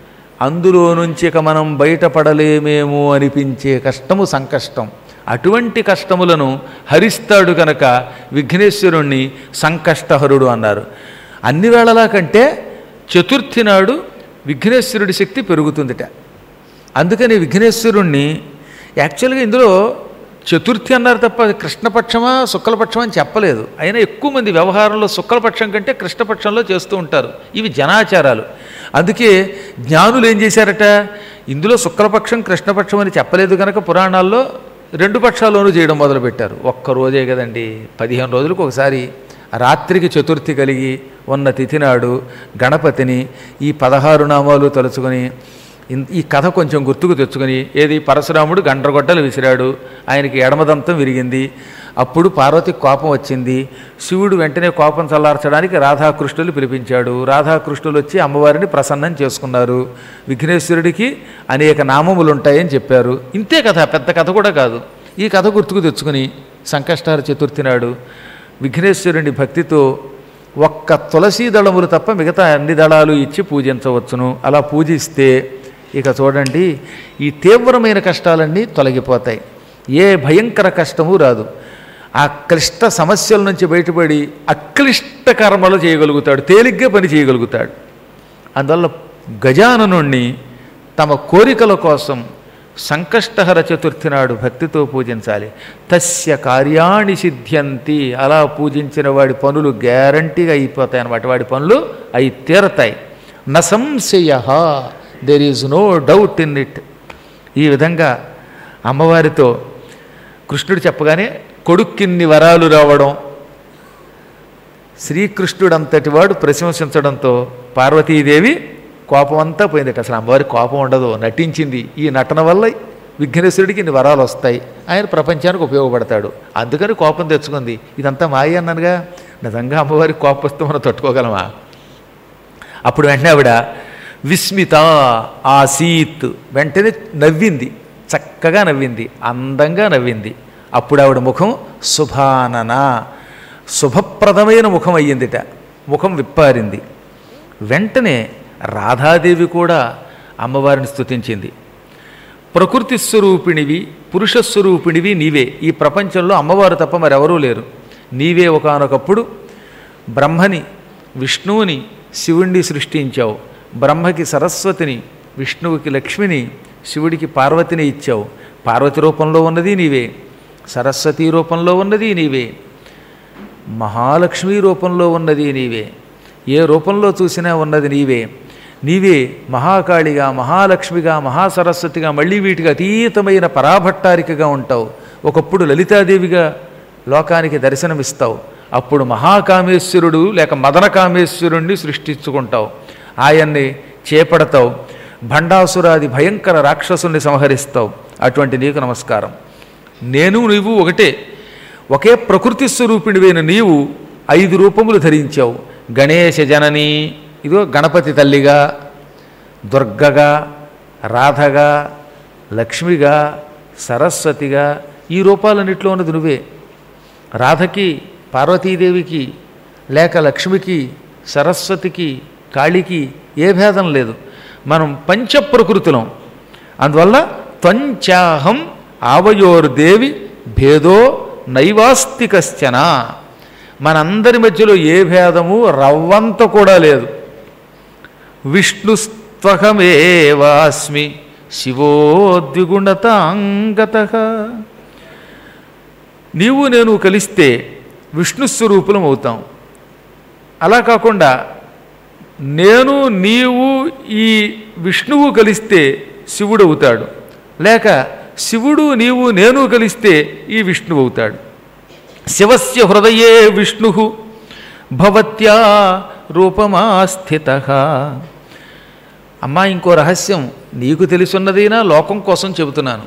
అందులో నుంచి ఇక మనం బయటపడలేమేమో అనిపించే కష్టము సంకష్టం. అటువంటి కష్టములను హరిస్తాడు కనుక విఘ్నేశ్వరుణ్ణి సంకష్టహరుడు అన్నారు. అన్ని వేళలా కంటే చతుర్థి నాడు విఘ్నేశ్వరుడి శక్తి పెరుగుతుందిట. అందుకని విఘ్నేశ్వరుణ్ణి యాక్చువల్గా ఇందులో చతుర్థి అన్నారు తప్ప కృష్ణపక్షమా శుక్లపక్షమా అని చెప్పలేదు. అయినా ఎక్కువ మంది వ్యవహారంలో శుక్లపక్షం కంటే కృష్ణపక్షంలో చేస్తూ ఉంటారు. ఇవి జనాచారాలు. అందుకే జ్ఞానులు ఏం చేశారట, ఇందులో శుక్లపక్షం కృష్ణపక్షం అని చెప్పలేదు కనుక పురాణాల్లో రెండు పక్షాల్లోనూ చేయడం మొదలుపెట్టారు. ఒక్కరోజే కదండి, పదిహేను రోజులకు ఒకసారి రాత్రికి చతుర్థి కలిగి ఉన్న తిథి నాడు గణపతిని ఈ పదహారు నామాలు తలుచుకొని ఈ కథ కొంచెం గుర్తుకు తెచ్చుకొని, ఏది పరశురాముడు గండ్రగొడ్డలు విసిరాడు, ఆయనకి ఎడమదంతం విరిగింది, అప్పుడు పార్వతికి కోపం వచ్చింది. శివుడు వెంటనే కోపం చల్లార్చడానికి రాధాకృష్ణులు పిలిపించాడు. రాధాకృష్ణులు వచ్చి అమ్మవారిని ప్రసన్నం చేసుకున్నారు. విఘ్నేశ్వరుడికి అనేక నామములు ఉంటాయని చెప్పారు. ఇంతే కథ, పెద్ద కథ కూడా కాదు. ఈ కథ గుర్తుకు తెచ్చుకుని సంకష్టహార చతుర్థి నాడు విఘ్నేశ్వరుని భక్తితో ఒక్క తులసీ దళములు తప్ప మిగతా అన్ని దళాలు ఇచ్చి పూజించవచ్చును. అలా పూజిస్తే ఇక చూడండి, ఈ తీవ్రమైన కష్టాలన్నీ తొలగిపోతాయి, ఏ భయంకర కష్టము రాదు. ఆ క్లిష్ట సమస్యల నుంచి బయటపడి అక్లిష్ట కర్మలు చేయగలుగుతాడు, తేలిగ్గా పని చేయగలుగుతాడు. అందువల్ల గజాననుణ్ణి తమ కోరికల కోసం సంకష్టహర చతుర్థి నాడు భక్తితో పూజించాలి. తస్య కార్యాణి సిద్ధ్యంతి, అలా పూజించిన వాడి పనులు గ్యారంటీగా అయిపోతాయి అన్నమాట, వాడి పనులు అయి తీరతాయి. న సంశయ, there is no doubt in it. ఈ విధంగా అమ్మవారితో కృష్ణుడు చెప్పగానే కొడుక్కిన్ని వరాలు రావడం, శ్రీకృష్ణుడంతటి వాడు ప్రశంసించడంతో పార్వతీదేవి కోపం అంతా పోయిందట. అసలు అమ్మవారి కోపం ఉండదు, నటించింది. ఈ నటన వల్ల విఘ్నేశ్వరుడికి ఇన్ని వరాలు వస్తాయి, ఆయన ప్రపంచానికి ఉపయోగపడతాడు, అందుకని కోపం తెచ్చుకుంది. ఇదంతా మాయ అన్నానుగా, నిజంగా అమ్మవారికి కోపం వస్తే మనం తట్టుకోగలమా? అప్పుడు వెంటనే ఆవిడ విస్మిత ఆసీత్, వెంటనే నవ్వింది, చక్కగా నవ్వింది, అందంగా నవ్వింది. అప్పుడు ఆవిడ ముఖం శుభానన, శుభప్రదమైన ముఖం అయ్యిందిట, ముఖం విప్పారింది. వెంటనే రాధాదేవి కూడా అమ్మవారిని స్తుతించింది. ప్రకృతి స్వరూపిణివి, పురుషస్వరూపిణివి నీవే, ఈ ప్రపంచంలో అమ్మవారు తప్ప మరెవరూ లేరు, నీవే ఒకానొకప్పుడు బ్రహ్మని విష్ణువుని శివుణ్ణి సృష్టించావు, బ్రహ్మకి సరస్వతిని, విష్ణువుకి లక్ష్మిని, శివుడికి పార్వతిని ఇచ్చావు. పార్వతి రూపంలో ఉన్నది నీవే, సరస్వతి రూపంలో ఉన్నది నీవే, మహాలక్ష్మి రూపంలో ఉన్నది నీవే, ఏ రూపంలో చూసినా ఉన్నది నీవే. నీవే మహాకాళిగా, మహాలక్ష్మిగా, మహాసరస్వతిగా, మళ్ళీ వీటికి అతీతమైన పరాభట్టారికగా ఉంటావు. ఒకప్పుడు లలితాదేవిగా లోకానికి దర్శనమిస్తావు. అప్పుడు మహాకామేశ్వరుడు లేక మదన కామేశ్వరుణ్ణి సృష్టించుకుంటావు. ఆయన్ని చేపడతావు. భండాసురాది భయంకర రాక్షసుల్ని సంహరిస్తావు. అటువంటి నీకు నమస్కారం. నేను నీవు ఒకటే, ఒకే ప్రకృతి స్వరూపిణివైన నీవు ఐదు రూపములు ధరించావు. గణేశ జనని, ఇదో గణపతి తల్లిగా, దుర్గగా, రాధగా, లక్ష్మిగా, సరస్వతిగా, ఈ రూపాలన్నిట్లో ఉన్నది నువ్వే. రాధకి, పార్వతీదేవికి, లేక లక్ష్మికి, సరస్వతికి, కాళికి ఏ భేదం లేదు. మనం పంచప్రకృతులం. అందువల్ల త్వంచాహం ఆవయోర్దేవి భేదో నైవాస్తి కశ్చన. మనందరి మధ్యలో ఏ భేదము రవ్వంత కూడా లేదు. విష్ణుస్త్వహమేవాస్మి శివోద్విగుణతాంగతః. నీవు నేను కలిస్తే విష్ణుస్వరూపులం అవుతాం. అలా కాకుండా నేను నీవు ఈ విష్ణువు కలిస్తే శివుడు అవుతాడు, లేక శివుడు నీవు నేను కలిస్తే ఈ విష్ణువు అవుతాడు. శివస్య హృదయే విష్ణు భవత్యా రూపమాస్థితః. అమ్మా, ఇంకో రహస్యం నీకు తెలుసున్నదైనా లోకం కోసం చెబుతున్నాను.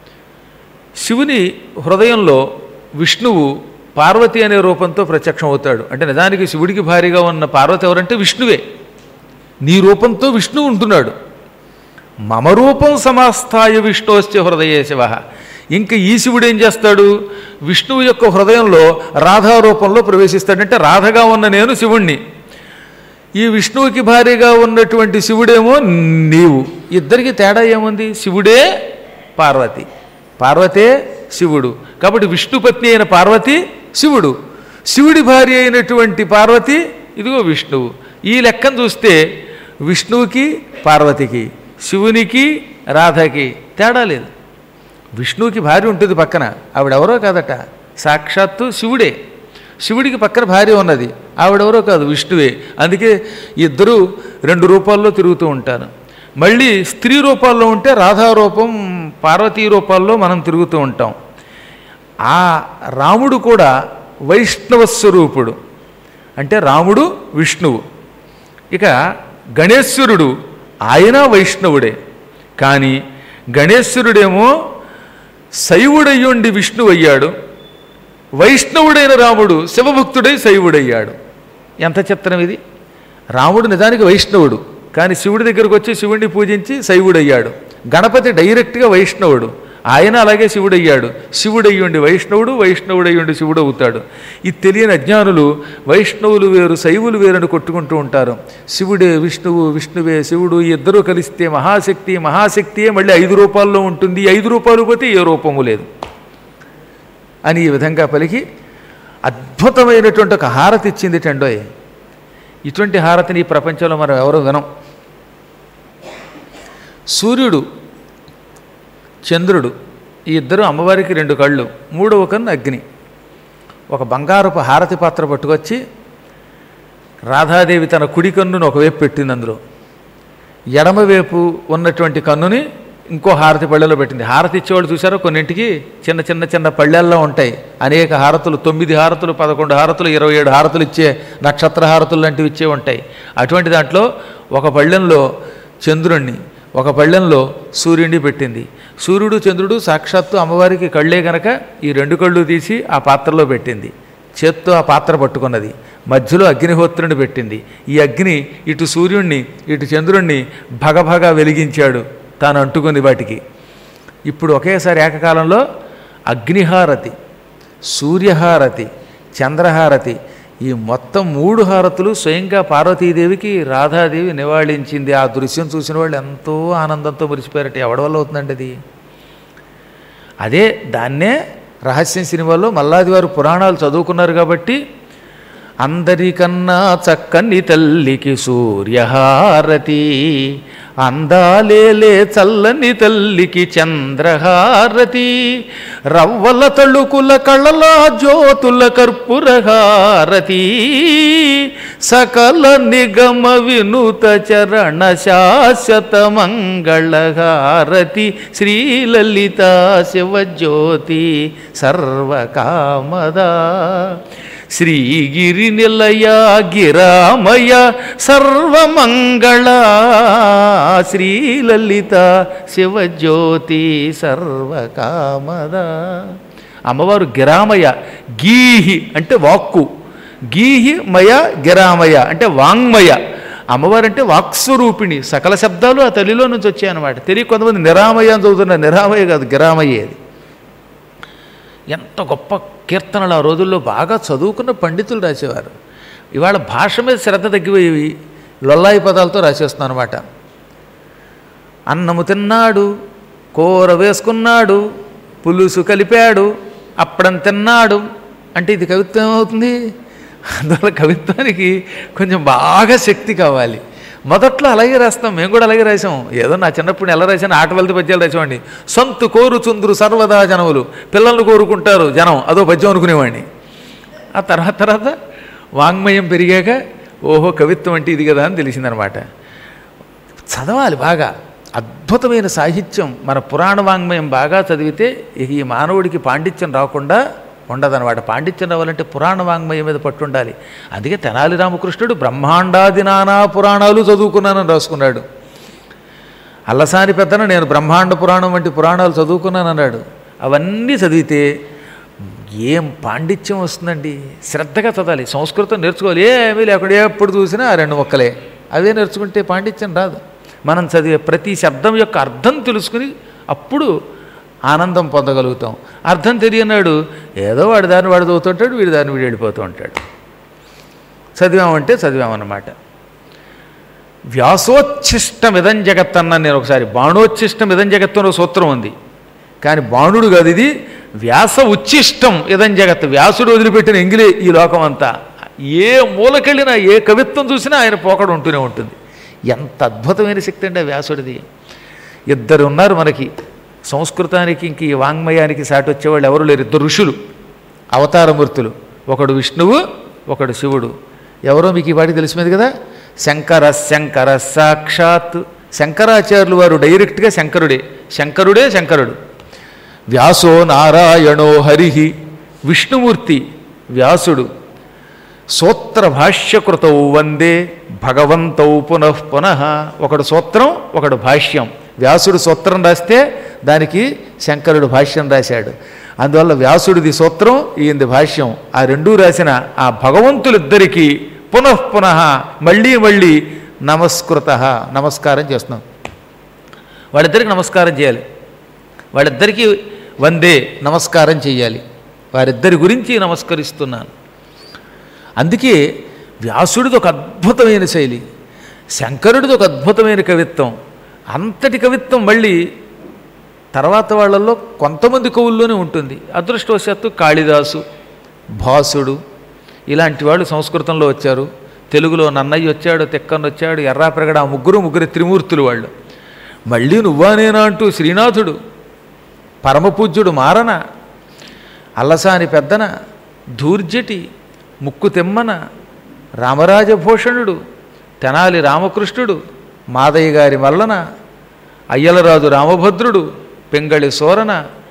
శివుని హృదయంలో విష్ణువు పార్వతి అనే రూపంతో ప్రత్యక్షం అవుతాడు. అంటే నిజానికి శివుడికి భారీగా ఉన్న పార్వతి ఎవరంటే విష్ణువే. నీ రూపంతో విష్ణువు ఉంటున్నాడు. మమ రూపం సమాస్థాయ విష్ణోస్య హృదయే శివ. ఇంకా ఈ శివుడు ఏం చేస్తాడు? విష్ణువు యొక్క హృదయంలో రాధారూపంలో ప్రవేశిస్తాడంటే రాధగా ఉన్న నేను శివుణ్ణి, ఈ విష్ణువుకి భారీగా ఉన్నటువంటి శివుడేమో నీవు. ఇద్దరికి తేడా ఏముంది? శివుడే పార్వతి, పార్వతే శివుడు. కాబట్టి విష్ణుపత్ని అయిన పార్వతి శివుడు, శివుడి భార్య అయినటువంటి పార్వతి ఇదిగో విష్ణువు. ఈ లెక్కను చూస్తే విష్ణువుకి పార్వతికి, శివునికి రాధకి తేడా లేదు. విష్ణువుకి భార్య ఉంటుంది పక్కన, ఆవిడెవరో కాదట, సాక్షాత్తు శివుడే. శివుడికి పక్కన భార్య ఉన్నది, ఆవిడెవరో కాదు, విష్ణువే. అందుకే ఇద్దరు రెండు రూపాల్లో తిరుగుతూ ఉంటారు. మళ్ళీ స్త్రీ రూపాల్లో ఉంటే రాధారూపం, పార్వతీ రూపాల్లో మనం తిరుగుతూ ఉంటాం. ఆ రాముడు కూడా వైష్ణవ స్వరూపుడు, అంటే రాముడు విష్ణువు. ఇక గణేశ్వరుడు ఆయన వైష్ణవుడే. కానీ గణేశ్వరుడేమో శైవుడయ్యుండి విష్ణువు అయ్యాడు, వైష్ణవుడైన రాముడు శివభక్తుడై శైవుడయ్యాడు. ఎంత చిత్రం ఇది! రాముడు నిజానికి వైష్ణవుడు, కానీ శివుడి దగ్గరకు వచ్చి శివుడిని పూజించి శైవుడయ్యాడు. గణపతి డైరెక్ట్గా వైష్ణవుడు, ఆయన అలాగే శివుడయ్యాడు. శివుడయ్యుండి వైష్ణవుడు, వైష్ణవుడయ్యుండి శివుడు అవుతాడు. ఇది తెలియని అజ్ఞానులు వైష్ణవులు వేరు శైవులు వేరని కొట్టుకుంటూ ఉంటారు. శివుడే విష్ణువు, విష్ణువే శివుడు, ఈ ఇద్దరూ కలిస్తే మహాశక్తి, మహాశక్తియే మళ్ళీ ఐదు రూపాల్లో ఉంటుంది. ఐదు రూపాయలు పోతే ఏ రూపము లేదు అని ఈ విధంగా పలికి అద్భుతమైనటువంటి ఒక హారతి ఇచ్చింది టండోయ్. ఇటువంటి హారతిని ఈ ప్రపంచంలో మనం ఎవరు వినం. సూర్యుడు, చంద్రుడు, ఈ ఇద్దరు అమ్మవారికి రెండు కళ్ళు, మూడవ కన్ను అగ్ని. ఒక బంగారపు హారతి పాత్ర పట్టుకొచ్చి రాధాదేవి తన కుడి కన్నును ఒకవైపు పెట్టింది, అందులో ఎడమవైపు ఉన్నటువంటి కన్నుని ఇంకో హారతి పళ్ళెలో పెట్టింది. హారతి ఇచ్చేవాళ్ళు చూసారో కొన్నింటికి చిన్న చిన్న చిన్న పళ్ళెల్లో ఉంటాయి అనేక హారతులు, తొమ్మిది హారతులు, పదకొండు హారతులు, ఇరవై ఏడు హారతులు ఇచ్చే నక్షత్ర హారతులు లాంటివి ఇచ్చే ఉంటాయి. అటువంటి దాంట్లో ఒక పళ్ళెంలో చంద్రుణ్ణి, ఒక పళ్ళెంలో సూర్యుడిని పెట్టింది. సూర్యుడు చంద్రుడు సాక్షాత్తు అమ్మవారికి కళ్ళే గనక ఈ రెండు కళ్ళు తీసి ఆ పాత్రలో పెట్టింది. చేత్తో ఆ పాత్ర పట్టుకున్నది, మధ్యలో అగ్నిహోత్రుని పెట్టింది. ఈ అగ్ని ఇటు సూర్యుణ్ణి ఇటు చంద్రుణ్ణి భగభగా వెలిగించాడు తాను అంటుకుంది వాటికి. ఇప్పుడు ఒకేసారి ఏకకాలంలో అగ్నిహారతి, సూర్యహారతి, చంద్రహారతి, ఈ మొత్తం మూడు హారతులు స్వయంగా పార్వతీదేవికి రాధాదేవి నివాళించింది. ఆ దృశ్యం చూసిన వాళ్ళు ఎంతో ఆనందంతో మురిసిపోయారట. ఎవడి వల్ల అవుతుందండి అది? అదే దాన్నే రహస్యం సినిమాలో మల్లాది వారు పురాణాలు చదువుకున్నారు కాబట్టి అందరికన్నా చక్కని తల్లికి సూర్యహారతి, అందాలేలే చల్లని తల్లికి చంద్రహారతి, రవ్వల తళుకుల కళల జ్యోతుల కర్పూరహారతి, సకల నిగమ వినుత చరణ శాశ్వత మంగళహారతి, శ్రీలలిత శివజ్యోతి సర్వకామదా, శ్రీగిరి నిలయ గిరామయ సర్వమంగళ, శ్రీలలిత శివజ్యోతి సర్వకామద. అమ్మవారు గిరామయ, గీహి అంటే వాక్కు, గీహి మయ గిరామయ అంటే వాంగ్మయ. అమ్మవారు అంటే వాక్స్వరూపిణి, సకల శబ్దాలు ఆ తల్లిలో నుంచి వచ్చాయన్నమాట. తెలియ కొంతమంది నిరామయ అని చదువుతున్నారు, నిరామయ కాదు గిరామయ్యే అది. ఎంత గొప్ప కీర్తనలు ఆ రోజుల్లో బాగా చదువుకున్న పండితులు రాసేవారు. ఇవాళ భాష మీద శ్రద్ధ తగ్గిపోయి లొల్లాయి పదాలతో రాసేస్తున్నాను అనమాట. అన్నము తిన్నాడు, కూర వేసుకున్నాడు, పులుసు కలిపాడు, అప్పడం తిన్నాడు అంటే ఇది కవిత్వం ఏమవుతుంది? అందువల్ల కవిత్వానికి కొంచెం బాగా శక్తి కావాలి. మొదట్లో అలాగే రాస్తాం, మేము కూడా అలాగే రాసాం. ఏదో నా చిన్నప్పుడు ఎలా రాసాను, ఆట వెళ్తే పద్యాలు రాసేవాడిని. సొంతు కోరుచుందురు సర్వదా జనములు, పిల్లలు కోరుకుంటారు జనం, అదో పద్యం అనుకునేవాడిని. ఆ తర్వాత తర్వాత వాంగ్మయం పెరిగాక ఓహో కవిత్వం అంటే ఇది కదా అని తెలిసిందనమాట. చదవాలి బాగా, అద్భుతమైన సాహిత్యం. మన పురాణ వాంగ్మయం బాగా చదివితే ఈ మానవుడికి పాండిత్యం రాకుండా ఉండదన్నమాట. పాండిత్యం రావాలంటే పురాణ వాంగ్మయం మీద పట్టుండాలి. అందుకే తెనాలి రామకృష్ణుడు బ్రహ్మాండాది నానా పురాణాలు చదువుకున్నానని రాసుకున్నాడు. అల్లసాని పెద్దన నేను బ్రహ్మాండ పురాణం వంటి పురాణాలు చదువుకున్నానన్నాడు. అవన్నీ చదివితే ఏం పాండిత్యం వస్తుందండి. శ్రద్ధగా చదవాలి, సంస్కృతం నేర్చుకోవాలి. ఏమీ లేకుండా ఎప్పుడు చూసినా ఆ రెండు మొక్కలే, అవే నేర్చుకుంటే పాండిత్యం రాదు. మనం చదివే ప్రతి శబ్దం యొక్క అర్థం తెలుసుకుని అప్పుడు ఆనందం పొందగలుగుతాం. అర్థం తెలియనాడు ఏదో వాడి దాన్ని వాడు చదువుతుంటాడు, వీడి దాన్ని వీడు వెళ్ళిపోతూ ఉంటాడు. చదివామంటే చదివామన్నమాట. వ్యాసోచ్ఛిష్టం ఇదం జగత్ అన్నాను నేను ఒకసారి. బాణోచ్ఛిష్టం ఇదం జగత్తు అనే సూత్రం ఉంది, కానీ బాణుడు కాదు ఇది. వ్యాస ఉచ్ఛిష్టం ఇదం జగత్, వ్యాసుడు వదిలిపెట్టిన ఎంగిలే ఈ లోకం అంతా. ఏ మూలకెళ్ళినా ఏ కవిత్వం చూసినా ఆయన పోకడ ఉంటూనే ఉంటుంది. ఎంత అద్భుతమైన శక్తి అండి వ్యాసుడిది. ఇద్దరు ఉన్నారు మనకి సంస్కృతానికి ఇంక ఈ వాంగ్మయానికి సాటి వచ్చేవాళ్ళు ఎవరు లేరు. ఇద్దరు ఋషులు, అవతారమూర్తులు. ఒకడు విష్ణువు, ఒకడు శివుడు. ఎవరో మీకు ఈ వాటికి తెలిసినది కదా. శంకర శంకర సాక్షాత్ శంకరాచార్యులు వారు డైరెక్ట్గా శంకరుడే, శంకరుడే శంకరుడు. వ్యాసో నారాయణో హరిహి, విష్ణుమూర్తి వ్యాసుడు. సూత్ర భాష్యకృతౌ వందే భగవంతౌ పునః పునః. ఒకడు సూత్రం, ఒకడు భాష్యం. వ్యాసుడు సూత్రం రాస్తే దానికి శంకరుడు భాష్యం రాశాడు. అందువల్ల వ్యాసుడిది సూత్రం, ఈయనది భాష్యం. ఆ రెండూ రాసిన ఆ భగవంతులిద్దరికీ పునః పునః మళ్ళీ మళ్ళీ నమస్కృత నమస్కారం చేస్తున్నాం. వాళ్ళిద్దరికి నమస్కారం చేయాలి, వాళ్ళిద్దరికీ వందే నమస్కారం చేయాలి. వారిద్దరి గురించి నమస్కరిస్తున్నాను. అందుకే వ్యాసుడిది ఒక అద్భుతమైన శైలి, శంకరుడిది ఒక అద్భుతమైన కవిత్వం. అంతటి కవిత్వం మళ్ళీ తర్వాత వాళ్ళల్లో కొంతమంది కవుల్లోనే ఉంటుంది. అదృష్టవశాత్తు కాళిదాసు, భాసుడు ఇలాంటి వాళ్ళు సంస్కృతంలో వచ్చారు. తెలుగులో నన్నయ్య వచ్చాడు, తిక్కన్న వచ్చాడు, ఎర్రాప్రగడ, ఆ ముగ్గురు ముగ్గురు త్రిమూర్తులు వాళ్ళు. మళ్ళీ నువ్వానేనా అంటూ శ్రీనాథుడు, పరమపూజ్యుడు మారన, అల్లసాని పెద్దన, ధూర్జటి, ముక్కు తెమ్మన, రామరాజభూషణుడు, తెనాలి రామకృష్ణుడు, మాదయ్య గారి మల్లన, అయ్యలరాజు రామభద్రుడు, పెంగళి సోరన,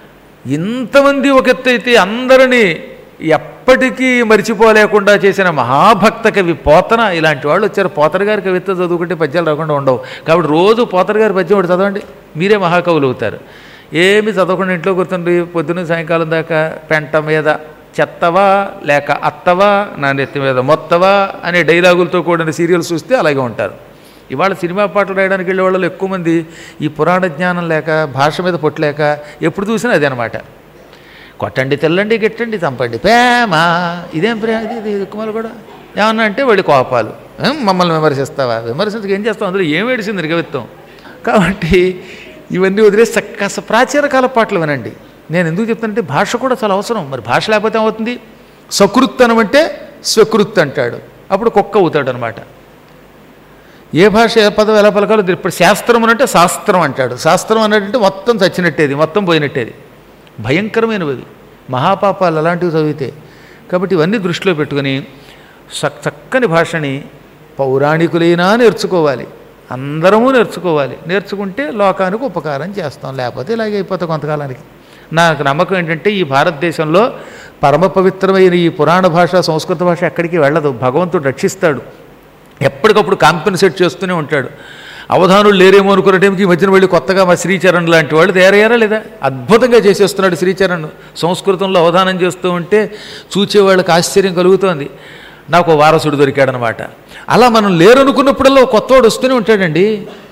ఇంతమంది ఒక ఎత్తైతే అందరినీ ఎప్పటికీ మరిచిపోలేకుండా చేసిన మహాభక్త కవి పోతన. ఇలాంటి వాళ్ళు వచ్చారు. పోతన గారి కవిత్వం చదువుకుంటే పద్యాలు రాకుండా ఉండవు. కాబట్టి రోజు పోతన గారి పద్యం ఒకటి చదవండి, మీరే మహాకవులు అవుతారు. ఏమి చదవకుండా ఇంట్లో కూర్చుండి పొద్దున్న సాయంకాలం దాకా పెంట మీద చెత్తవా లేక అత్తవా నా నెత్తి మీద మొత్తవా అనే డైలాగులతో కూడిన సీరియల్స్ చూస్తే అలాగే ఉంటారు. ఇవాళ సినిమా పాటలు రాయడానికి వెళ్ళే వాళ్ళు ఎక్కువ మంది ఈ పురాణ జ్ఞానం లేక, భాష మీద పొట్టలేక ఎప్పుడు చూసినా అదే అనమాట. కొట్టండి, తెల్లండి, గిట్టండి, చంపండి, ప్రేమ, ఇదేం ప్రేమ, ఇది దిక్కుమాలు కూడా ఏమన్నా అంటే వాళ్ళు కోపాలు. మమ్మల్ని విమర్శిస్తావా, విమర్శించక ఏం చేస్తావు, అందులో ఏం ఏడిసింది కవిత్వం. కాబట్టి ఇవన్నీ వదిలేసి కాస్త ప్రాచీన కాల పాటలు వినండి. నేను ఎందుకు చెప్తానంటే భాష కూడా చాలా అవసరం. మరి భాష లేకపోతే ఏమవుతుంది? సకృత్తనం అంటే స్వకృత్ అంటాడు, అప్పుడు కుక్క అవుతాడు అనమాట. ఏ భాష ఏ పదం ఎలా పలకాలో ఇప్పుడు శాస్త్రం అంటే శాస్త్రం అంటాడు. శాస్త్రం అన్నట్టు మొత్తం చచ్చినట్టేది, మొత్తం పోయినట్టేది. భయంకరమైనవి మహాపాపాలు అలాంటివి చదివితే. కాబట్టి ఇవన్నీ దృష్టిలో పెట్టుకుని చక్కని భాషని పౌరాణికులైనా నేర్చుకోవాలి, అందరము నేర్చుకోవాలి. నేర్చుకుంటే లోకానికి ఉపకారం చేస్తాం, లేకపోతే ఇలాగే అయిపోతాం కొంతకాలానికి. నాకు నమ్మకం ఏంటంటే ఈ భారతదేశంలో పరమ పవిత్రమైన ఈ పురాణ భాష సంస్కృత భాష ఎక్కడికి వెళ్ళదు. భగవంతుడు రక్షిస్తాడు, ఎప్పటికప్పుడు కాంపెన్సేట్ చేస్తూనే ఉంటాడు. అవధానులు లేరేమో అనుకున్న టైంకి ఈ మధ్యన వెళ్ళి కొత్తగా మా శ్రీచరణ్ లాంటి వాళ్ళు తయారయ్యారా లేదా? అద్భుతంగా చేసేస్తున్నాడు శ్రీచరణ్. సంస్కృతంలో అవధానం చేస్తూ ఉంటే చూచేవాళ్ళకి ఆశ్చర్యం కలుగుతోంది. నాకు వారసుడు దొరికాడనమాట. అలా మనం లేరనుకున్నప్పుడల్లా కొత్తవాడు వస్తూనే ఉంటాడండి.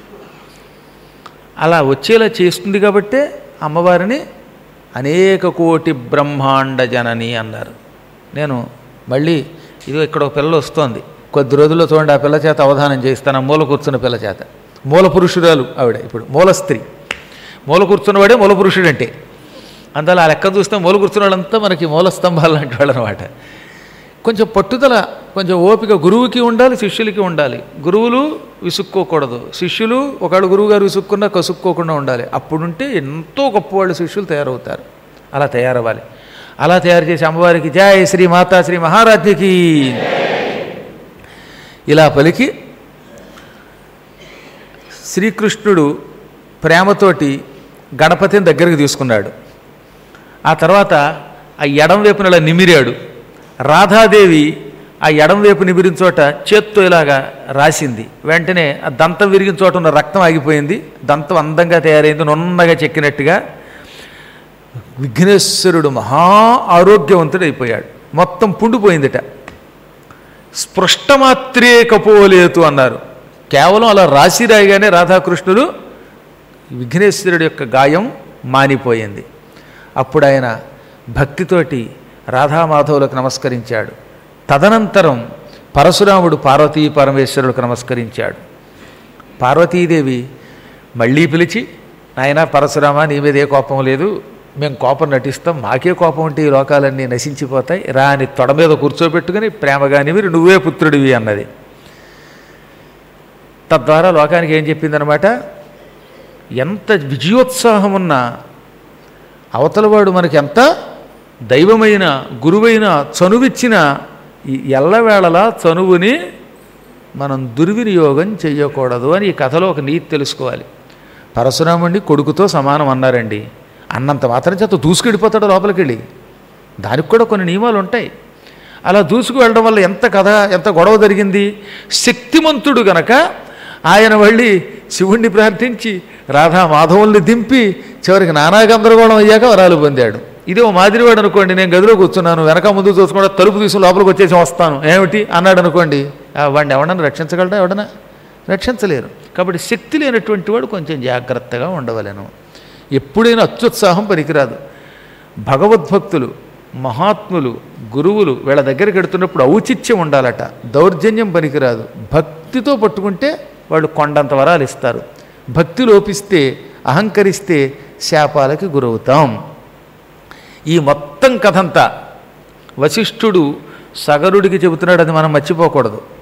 అలా వచ్చేలా చేస్తుంది కాబట్టే అమ్మవారిని అనేక కోటి బ్రహ్మాండ జనని అన్నారు. నేను మళ్ళీ ఇది ఇక్కడ ఒక పిల్ల వస్తోంది, కొద్ది రోజుల్లో చూడండి ఆ పిల్ల చేత అవధానం చేస్తాను. ఆ మూల కూర్చున్న పిల్ల చేత. మూల పురుషురాలు ఆవిడ, ఇప్పుడు మూల స్త్రీ. మూల కూర్చున్నవాడే మూల పురుషుడు అంటే. అందువల్ల ఆ లెక్క చూస్తే మూల కూర్చున్న వాళ్ళంతా మనకి మూల స్తంభాలు లాంటి వాళ్ళు అనమాట. కొంచెం పట్టుదల, కొంచెం ఓపిక గురువుకి ఉండాలి, శిష్యులకి ఉండాలి. గురువులు విసుక్కోకూడదు, శిష్యులు ఒకళ్ళు గురువు గారు విసుక్కున్నా కసుక్కోకుండా ఉండాలి. అప్పుడుంటే ఎంతో గొప్పవాళ్ళు శిష్యులు తయారవుతారు. అలా తయారవ్వాలి. అలా తయారు చేసి అమ్మవారికి జై శ్రీ మాతా శ్రీ మహారాజ్ఞికి ఇలా పలికి శ్రీకృష్ణుడు ప్రేమతోటి గణపతిని దగ్గరికి తీసుకున్నాడు. ఆ తర్వాత ఆ ఎడం వైపున ఇలా నిమిరాడు. రాధాదేవి ఆ ఎడం వైపు నిమిరిన చోట చేత్తో ఇలాగా రాసింది. వెంటనే ఆ దంతం విరిగిన చోట ఉన్న రక్తం ఆగిపోయింది. దంతం అందంగా తయారైంది, నున్నగా చెక్కినట్టుగా. విఘ్నేశ్వరుడు మహా ఆరోగ్యవంతుడు అయిపోయాడు. మొత్తం పుండిపోయిందిట. స్పృష్టమాత్రే కపోలేతు అన్నారు. కేవలం అలా రాసి రాయగానే రాధాకృష్ణులు విఘ్నేశ్వరుడి యొక్క గాయం మానిపోయింది. అప్పుడు ఆయన భక్తితోటి రాధామాధవులకు నమస్కరించాడు. తదనంతరం పరశురాముడు పార్వతీ పరమేశ్వరులకు నమస్కరించాడు. పార్వతీదేవి మళ్ళీ పిలిచి, నాయనా పరశురామ, నీ మీద ఏ కోపం లేదు, మేము కోపం నటిస్తాం, మాకే కోపం ఉంటే ఈ లోకాలన్నీ నశించిపోతాయి, రా అని తొడ మీద కూర్చోబెట్టుకుని ప్రేమగాని మీరు నువ్వే పుత్రుడివి అన్నది. తద్వారా లోకానికి ఏం చెప్పిందనమాట, ఎంత విజయోత్సాహం ఉన్నా అవతలవాడు మనకి ఎంత దైవమైన గురువైన చనువిచ్చిన ఎల్లవేళలా చనువుని మనం దుర్వినియోగం చెయ్యకూడదు అని ఈ కథలో ఒక నీతి తెలుసుకోవాలి. పరశురాముడిని కొడుకుతో సమానం అన్నారండి. అన్నంత మాత్రం చేత దూసుకెళ్ళిపోతాడు లోపలికి వెళ్ళి. దానికి కూడా కొన్ని నియమాలు ఉంటాయి. అలా దూసుకు వెళ్ళడం వల్ల ఎంత కథ, ఎంత గొడవ జరిగింది. శక్తిమంతుడు గనక ఆయన వెళ్ళి శివుణ్ణి ప్రార్థించి రాధా మాధవుల్ని దింపి చివరికి నానా గందరగోళం అయ్యాక వరాలు పొందాడు. ఇదే ఓ మాదిరివాడు అనుకోండి, నేను గదిలో కూర్చున్నాను, వెనక ముందు చూసుకుంటా తలుపు తీసుకుని లోపలికి వచ్చేసి వస్తాను ఏమిటి అన్నాడు అనుకోండి, వాడిని ఎవడన్నా రక్షించగలడా? ఎవడన్నా రక్షించలేరు. కాబట్టి శక్తి లేనటువంటి వాడు కొంచెం జాగ్రత్తగా ఉండవలేను. ఎప్పుడైనా అత్యుత్సాహం పనికిరాదు. భగవద్భక్తులు, మహాత్ములు, గురువులు వీళ్ళ దగ్గరికి వెడుతున్నప్పుడు ఔచిత్యం ఉండాలట, దౌర్జన్యం పనికిరాదు. భక్తితో పట్టుకుంటే వాళ్ళు కొండంత వరాలు ఇస్తారు. భక్తి లోపిస్తే, అహంకరిస్తే శాపాలకి గురవుతాం. ఈ మొత్తం కథంతా వశిష్ఠుడు సగరుడికి చెబుతున్నాడు, అది మనం మర్చిపోకూడదు.